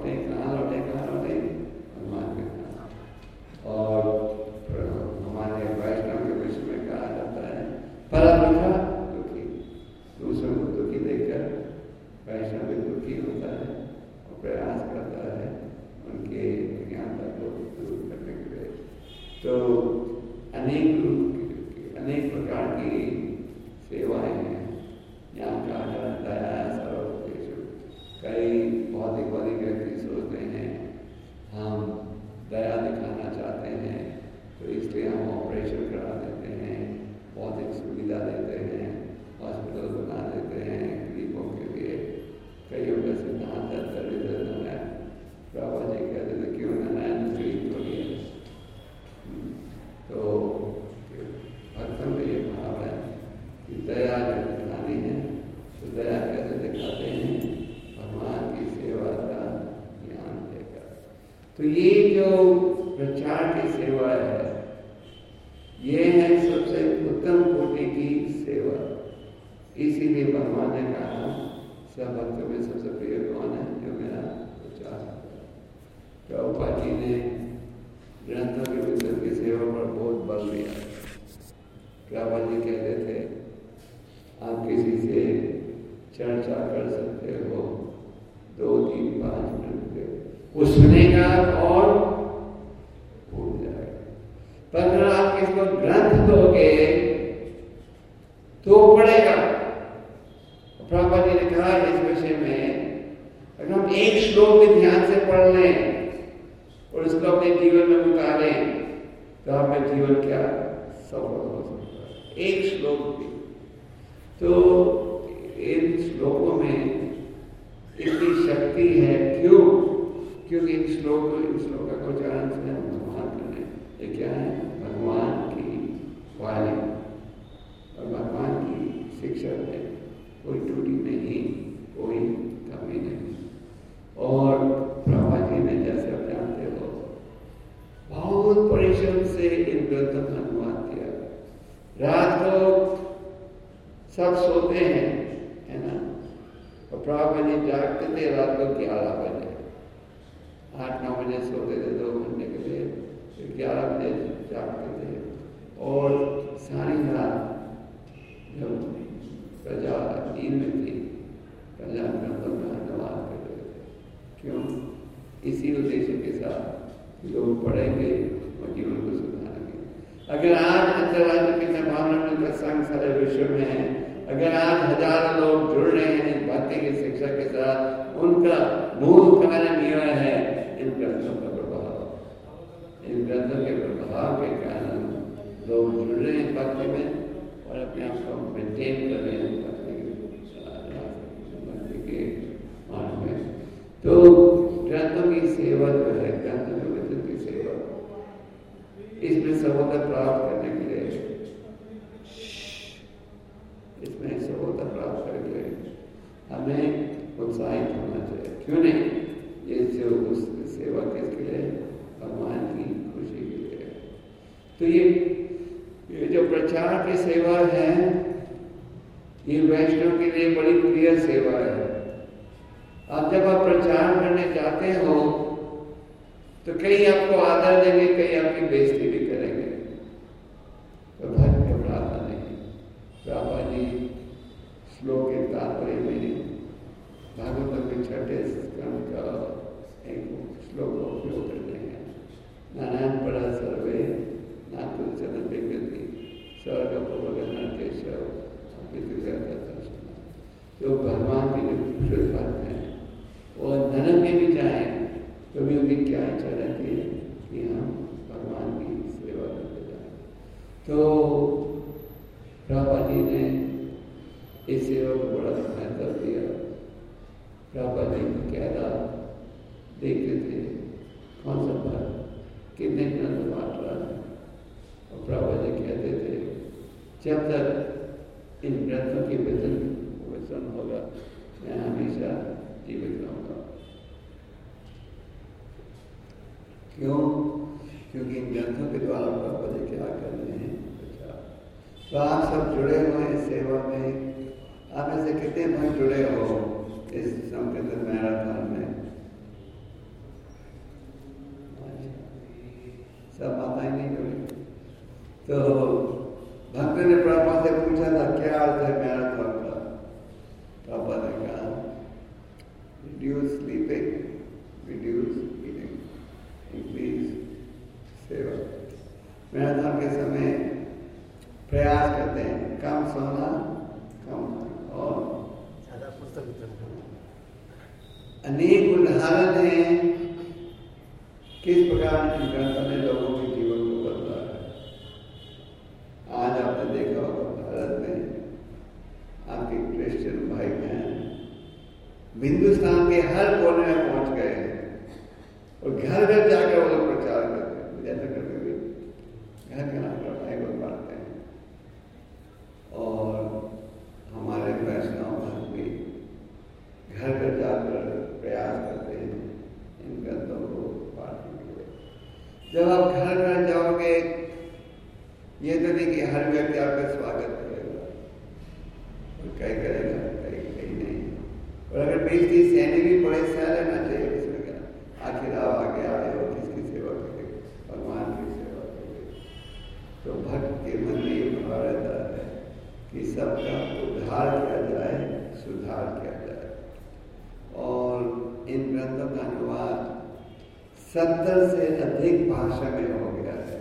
लौटे, कहाँ लौटे कहाँ लौटे भगवान के पास। और हमारे वैष्णव के विषय में कहा जाता है परम दुखा दुखी, दूसरों को दुखी देखकर वैष्णव भी दुखी होता है और प्रयास करता है उनके ज्ञानता को दूर करने के लिए। तो अनेक रूप अनेक प्रकार की सेवाएं हैं। यहाँ कहा जाता है सर्वोपदेशु। कई भौतिक वादी व्यक्ति सोचते हैं हम दया दिखाना चाहते हैं तो इसलिए हम ऑपरेशन करा देते हैं, भौतिक सुविधा देते हैं, हॉस्पिटल बना देते हैं गरीबों के लिए। कईयों का सिद्धांत है दरिद्र नारायण। बाबा जी कहते थे क्यों नारायण गरीब हो गए। तो भक्तों का ये भाव है कि दया जब दिखानी है तो दया कैसे दिखाते हैं, भगवान की सेवा का ज्ञान देकर। तो ये जो प्रचार की सेवा है ये है सबसे उत्तम कोटि की सेवा। इसीलिए भगवान ने कहा सब भक्तों में सबसे प्रिय कौन है, जो मेरा प्रचार करता है। प्रभुपाद जी ने ग्रंथों के वितरण की सेवा पर बहुत बल दिया। प्रभुपाद जी कहते थे आप किसी से चर्चा कर सकते हो दो तीन पाँच मिनट के, वो सुनेगा और भूल जाएगा। पर अगर आप किसी को ग्रंथ दोगे तो पढ़ेगा। प्रभुपाद जी ने कहा इस विषय में अगर हम एक श्लोक भी ध्यान से पढ़ लें और उसको अपने जीवन में उतारें तो आपका जीवन क्या सफल हो सकता है, एक श्लोक भी। तो इन श्लोकों में इतनी शक्ति है। क्यों? क्योंकि इन श्लोक इन श्लोकों को उच्चारण से हम भगवान करें। ये क्या है? भगवान की वाणी और भगवान की शिक्षा है। कोई त्रुटि नहीं, कोई कमी नहीं। और प्रभुपाद जी ने जैसे आप जानते हो बहुत परिश्रम से इन ग्रंथों का अनुवाद किया। रात को सब सोते हैं, है ना, और प्रभुपाद जी जागते थे रात को ग्यारह बजे, आठ नौ बजे सोते थे दो घंटे के लिए, फिर ग्यारह बजे जागते थे और सारी रात जब प्रजा नींद में थी प्रजा ग्रंथों का अनुवाद कर रहे थे। क्यों? इसी उद्देश्य के साथ लोग पढ़ेंगे और जीवन को सुधारेंगे। अगर आज अंतर्राष्ट्रीय के भावना का संघ सारे विश्व में है, अगर आज हजारों लोग जुड़ रहे हैं इस भक्ति की शिक्षा के साथ, उनका मूल कारण यह है इन ग्रंथों का प्रभाव। इन ग्रंथों के प्रभाव के कारण लोग जुड़ रहे हैं भक्ति में और अपने आप को मेंटेन कर रहे हैं भक्ति के मार्ग में। तो ग्रंथों की सेवा जो है, ग्रंथों के वचन की सेवा, इसमें सफलता प्राप्त करने के लिए इसमें सफलता प्राप्त करने के लिए हमें उत्साहित होना चाहिए। क्यों नहीं? ये जो उस सेवा किसके लिए? भगवान की खुशी के लिए। तो ये ये जो प्रचार की सेवा है ये वैष्णव के लिए बड़ी प्रिय सेवा है। अब जब आप प्रचार करने जाते हो तो कई आपको आदर देंगे, कई आपकी बेइज्जती भी करेंगे। तो भक्त घबराता नहीं। प्रभुपाद जी श्लोक के तात्पर्य में भागवत के छठे स्कंद का एक श्लोक का उपयोग करते हैं। नारायण परा सर्वे नातु चरण विकृति स्वर्ग पूर्वगण केशव। तो भगवान के जो शुद्ध भक्त हैं वो नरक में भी जाए तो भी उनकी क्या इच्छा रहती है कि हम भगवान की सेवा करते जाए। तो प्रभुपाद जी ने इस सेवा को बड़ा महत्व दिया। प्रभुपाद जी को कहता देखते थे कौन सा भक्त कितने ग्रंथ बांट रहा है, और प्रभुपाद जी कहते थे जब तक इन ग्रंथों की वचन वचन होगा मैं हमेशा जीवित रहूंगा। क्यों? क्योंकि इन ग्रंथों के द्वारा प्रभुपाद जी क्या कर रहे हैं? अच्छा, तो आप सब जुड़े हुए इस सेवा में। आप ऐसे कितने भाई जुड़े हो इस संकीर्तन मैराथन में? तो भक्त ने प्रभुपाद से पूछा था क्या अर्थ है मैराथन का। प्रभुपाद ने कहा reduce sleeping, reduce eating, increase seva. Marathon के समय प्रयास करते हैं कम सोना, कम और ज्यादा पुस्तक वितरण करना। अनेक उदाहरण हैं किस प्रकार इन ग्रंथों ने लोगों के जीवन को बदला है। आज आपने देखा होगा भारत में आपके क्रिश्चियन भाई बहन हिंदुस्तान के हर कोने में पहुंच गए हैं और घर घर जाकर वो लोग प्रचार करते हैं। जैसा करते हुए घर के नाम पर बाइबल पढ़ते हैं और हमारे वैष्णव धर्म भी घर घर जाकर प्रयास करते हैं इन ग्रंथों को पढ़ने के लिए। जब आप घर घर जाओगे ये तो नहीं कि हर व्यक्ति आपका स्वागत करेगा और कई करेगा कई कई नहीं। और अगर बेइज्जती सहनी भी पड़े सह लेना चाहिए। उसमें क्या आखिर आप आगे आए हो किसकी सेवा करेंगे, भगवान की सेवा करेंगे। तो भक्त के मन में ये भाव रहता है कि सबका उद्धार किया जाए, सुधार किया जाए। और इन ग्रंथों का अनुवाद सत्तर से अधिक भाषा में हो गया है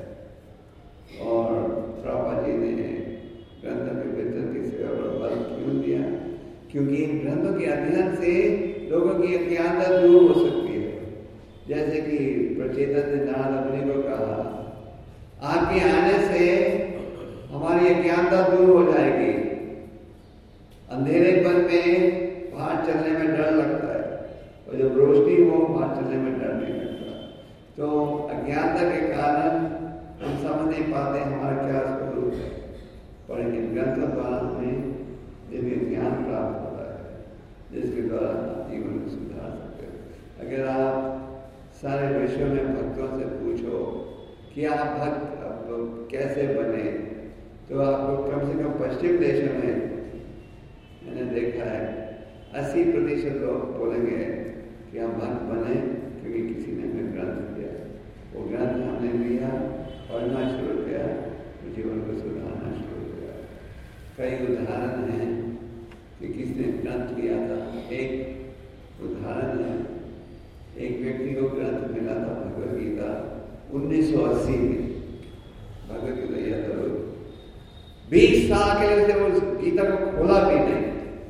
और प्रभुपाद जी ने ग्रंथों के वितरण की सेवा पर बल क्यों दिया? क्योंकि इन ग्रंथों के अध्ययन से लोगों की अज्ञानता दूर हो सकती है। जैसे कि प्रचेतन ने नारद मुनि को कहा आपके आने से हमारी अज्ञानता दूर हो जाएगी। अंधेरेपन में बाहर चलने में डर लगता है और जब रोशनी हो बाहर चलने में डर नहीं लगता। तो अज्ञानता के कारण हम समझ नहीं पाते हमारा क्या स्वरूप है। पर इन ग्रंथों द्वारा हमें दिव्य ज्ञान प्राप्त होता है जिसके द्वारा आप जीवन को सुधार सकते हो। अगर आप सारे विश्व में भक्तों से पूछो कि आप भक्त आप कैसे बने तो आपको कम से कम पश्चिम देशों में मैंने देखा है अस्सी प्रतिशत लोग बोलेंगे कि हम भक्त बने क्योंकि किसी ने हमें ग्रंथ दिया। वो ग्रंथ हमने लिया, पढ़ना शुरू किया, तो जीवन को सुधारना शुरू किया। कई उदाहरण हैं कि किसने ग्रंथ लिया था। एक उदाहरण है एक व्यक्ति को ग्रंथ मिला था भगवद गीता उन्नीस सौ अस्सी में। भगवद गीता या तो बीस साल के लिए उसे उस गीता को खोला भी नहीं।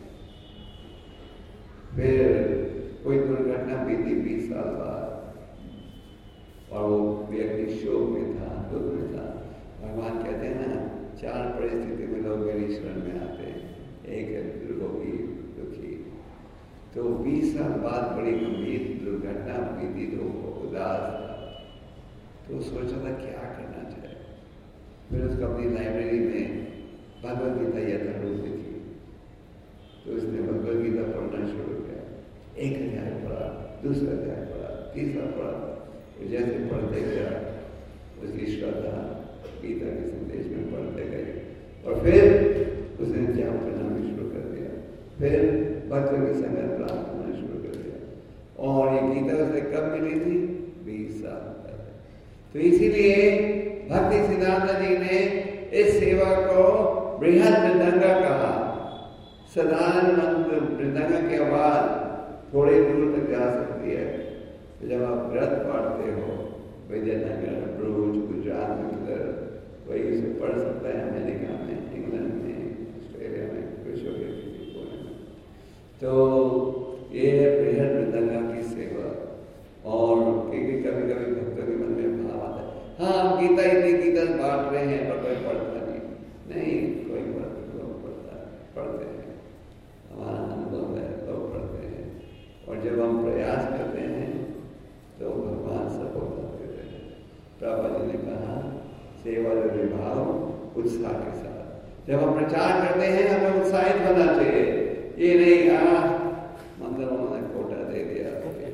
फिर कोई दुर्घटना बीती बीस साल बाद और वो व्यक्ति शोक में था, दुख में था। भगवान कहते हैं ना चार परिस्थिति में लोग मेरी शरण में आते हैं। एक है रोगी दुखी। तो बीस साल बाद बड़ी गंभीर दुर्घटना बीती तो वो उदास था। तो सोचा था क्या करना चाहिए। फिर उसको अपनी लाइब्रेरी में भगवद गीता यथारूप लिखी। तो उसने भगवद गीता पढ़ना शुरू किया। एक अध्याय पढ़ा, दूसरा अध्याय पढ़ा, तीसरा पढ़ा। तो जैसे पढ़ते गया उसकी श्रद्धा गीता के संदेश में पढ़ते गए और फिर उसने जाप करना भी शुरू कर दिया। फिर भक्तों की संगत प्राप्त करना शुरू कर दिया। और ये गीता उसे कब मिली थी? बीस साल पहले। तो इसीलिए भक्ति सिद्धांत जी ने इस सेवा को बृहद मृदंगा कहा। साधारण मंत्र मृदंगा की आवाज थोड़ी दूर तक जा सकती है। तो जब आप व्रत पढ़ते हो विजयनगर, भरूच, गुजरात में किधर वही उसे पढ़ सकता है। अमेरिका में, इंग्लैंड में, ऑस्ट्रेलिया में, विश्व के किसी कोने में। तो ये है बृहद मृदंगा की सेवा। और क्योंकि कभी कभी भक्तों के मन में भाव आता है हाँ हम गीता इतनी गीता बांट रहे हैं पर कोई पढ़ता नहीं। नहीं कोई पढ़ता लोग पढ़ता है पढ़ते हैं। हमारा अनुभव है लोग पढ़ते हैं। और जब हम प्रयास करते हैं तो भगवान सफलता देते हैं। प्रभुपाद जी ने कहा सेवा विभाव उत्साह के साथ। जब हम प्रचार करते हैं हमें उत्साहित होना चाहिए। ये नहीं आ मंदिरों ने कोटा दे दिया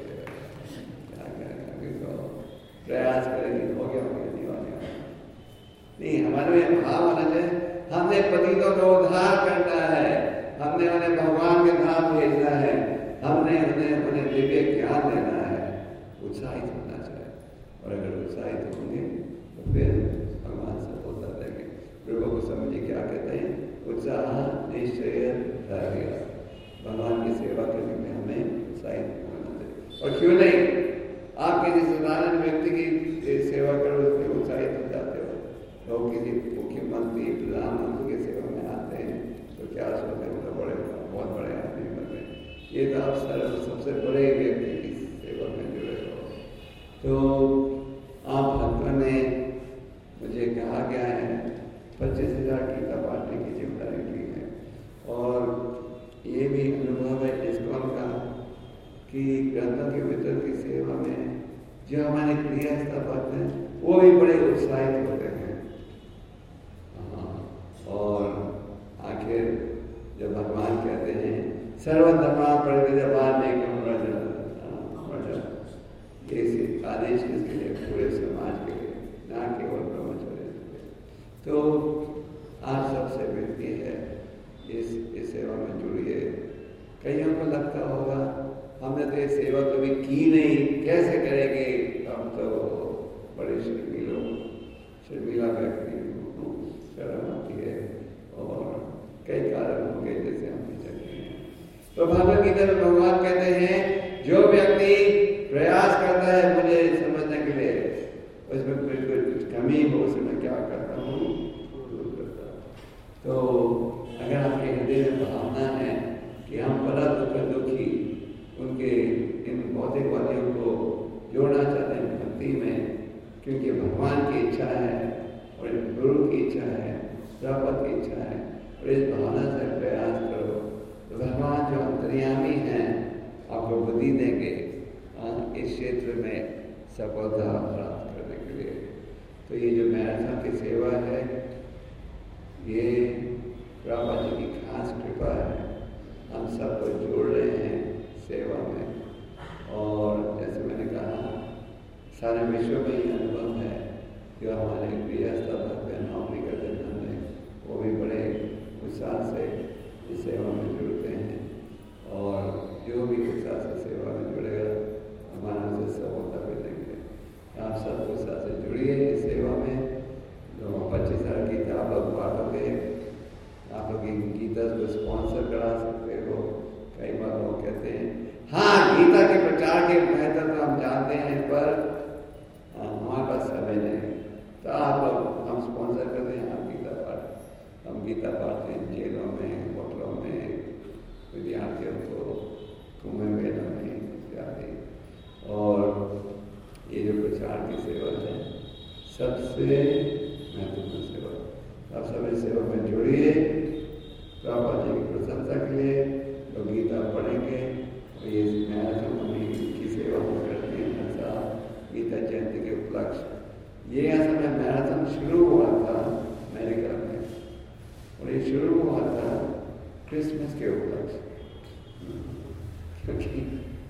प्रयास करेंगे हो गया हो गया नहीं हो गया नहीं। हमारे में भाव होना चाहिए हमने पतितों का उद्धार करना है। हमने उन्हें भगवान के धाम भेजना है। हमने उन्हें उन्हें दिव्य ज्ञान देना है। उत्साहित होना चाहिए। और अगर उत्साहित होंगे तो फिर भगवान सफलता देगा। सब मुझे क्या कहते हैं, उत्साह निश्चय धैर्य। भगवान की सेवा करने में हमें उत्साहित होना चाहिए। और क्यों नहीं, आप किसी साधारण व्यक्ति की सेवा करो उसमें उत्साहित हो जाते हो। लोग किसी मुख्यमंत्री प्रधानमंत्री की सेवा में आते हैं तो क्या सोचते हैं, तो बड़े बहुत बड़े आदमी बन गए। ये तो आप सर सबसे बड़े व्यक्ति की सेवा में जुड़े हो। तो आप भक्तों ने मुझे कहा गया है पच्चीस हजार गीता बांटने की जिम्मेदारी ली है। और ये भी अनुभव है इस्कॉन का कि ग्रंथों के वितरण की सेवा में जो हमारे क्रिया स्थापक हैं वो भी बड़े उत्साहित होते हैं। और आखिर जब भगवान कहते हैं सर्वधर्मा परिवर्तमान ये आदेश किसके लिए, पूरे समाज के लिए, ना केवल ब्रह्मचर्य के लिए। तो आप सबसे विनती है इस इस सेवा में जुड़िए। कईयों को लगता होगा हमने तो ये सेवा कभी की नहीं, कैसे करेंगे, हम तो बड़े शर्मीलो शर्मीला व्यक्ति शर्म आती है और कई कारण होंगे जैसे हम चलते हैं। तो भगवद गीता में भगवान कहते हैं जो व्यक्ति प्रयास करता है मुझे समझने के लिए, उसमें कुछ कुछ कमी हो उसे मैं क्या करता हूँ, दूर करता हूँ। तो अगर आपके हृदय में भावना है कि हम बड़ा दुख दुखी उनके इन भौतिकवादियों को जोड़ना चाहते हैं भक्ति में, क्योंकि भगवान की इच्छा है और गुरु की इच्छा है, प्रभुपाद की इच्छा है, और इस भावना से प्रयास करो तो भगवान जो अंतर्यामी हैं आपको बुद्धि देंगे इस क्षेत्र में सफलता प्राप्त करने के लिए। तो ये जो मैराथन की सेवा है ये प्रभुपाद जी की खास कृपा है, हम सबको जोड़ रहे हैं सेवा में। और जैसे मैंने कहा सारे विश्व में ही अनुभव है, जो हमारे गृहस्थ पे नौकरी करते हैं वो भी बड़े उत्साह से इस सेवा में जुड़ते हैं। और जो भी उत्साह से सेवा में जुड़ेगा हमारा से सफलता मिलेंगे। आप सब उत्साह से जुड़िए इस सेवा में। जो पच्चीस हजार गीता आप लोग बांटोगे, आप लोग इन गीता को स्पॉन्सर करा सकते हो। कई बार लोग कहते हैं हाँ गीता के प्रचार के बेहतर तो हम जानते हैं पर हमारे पास समय नहीं, तो आप लोग हम स्पॉन्सर करते हैं, आप गीता पाठ हम गीता पाठते हैं जेलों में, होटलों में, विद्यार्थियों को कुंभ मेलों में इत्यादि। और ये जो प्रचार की सेवा है सबसे महत्वपूर्ण सेवा, आप सब इस सेवा में जुड़िए। प्रभुपाद जी की प्रशंसा के लिए लोग गीता पढ़ेंगे और ये मैराथन हमें की सेवा हम करते हैं हर साल गीता जयंती के उपलक्ष्य। ये असल में मैराथन शुरू हुआ था अमेरिका में और ये शुरू हुआ था क्रिसमस के उपलक्ष्य, क्योंकि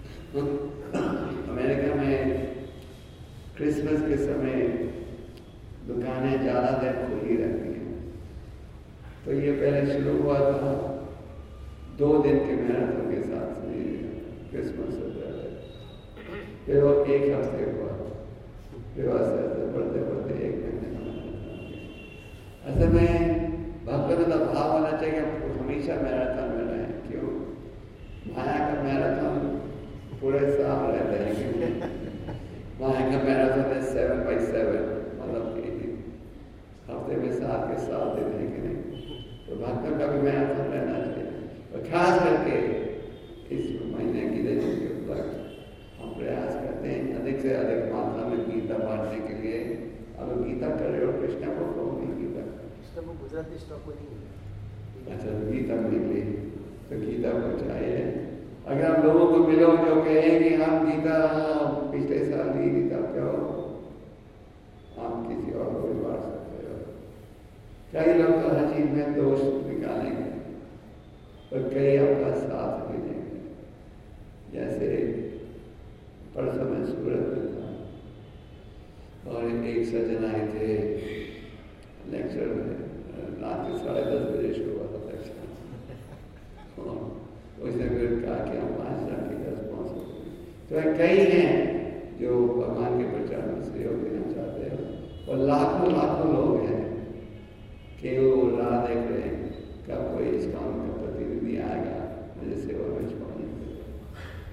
अमेरिका में क्रिसमस के समय दुकानें ज़्यादा देर खुली रहती हैं। तो ये पहले शुरू हुआ था दो दिन के मैराथन के साथ क्रिसमस से पहले, फिर वो एक हफ्ते हुआ, फिर आस्ते आस्ते बढ़ते बढ़ते एक महीने का। असल में भक्तों का भाव होना चाहिए कि हमेशा मैराथन में रहें। क्यों? माया का मैराथन पूरे साल रहते हैं, क्योंकि माया का मैराथन है सेवन बाई सेवन, मतलब हफ्ते में सात के सात दिन है कि नहीं। तो भक्तों का भी मैराथन रहना चाहिए। और खास करके इस महीने की दिन के उपलक्ष्य हम प्रयास करते हैं अधिक से अधिक मात्रा में गीता बांटने के लिए। अब गीता कर रहे हो कृष्णा को कहो नहीं गीता कृष्णा को गुजराती स्टॉक को नहीं। अच्छा गीता मिली तो गीता को चाहिए। अगर आप लोगों को मिलो जो कहें कि हम गीता पिछले साल ही गीता क्या आप किसी और को भी बांट सकते हो। कई लोग तो हर चीज में दोष निकालेंगे और कई आपका साथ भी देंगे। जैसे परसों में सूरत में था और एक सज्जन आए थे लेक्चर में, रात के साढ़े दस बजे शुरू हुआ था लेक्चर और उसने फिर कहा कि हम पाँच हजार की रेस्पॉन्सिबिलिटी। तो कई हैं जो भगवान के प्रचार में सहयोग देना चाहते हैं और लाखों लाखों लोग हैं केवल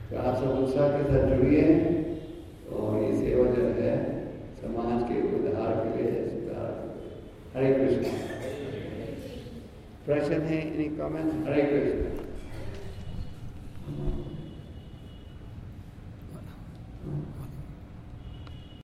तो आप सब उत्साह के साथ जुड़िए और ये सेवा जो है समाज के उद्धार के लिए है, सुधार के लिए। हरे कृष्ण। प्रश्न है, एनी कमेंट? हरे कृष्ण।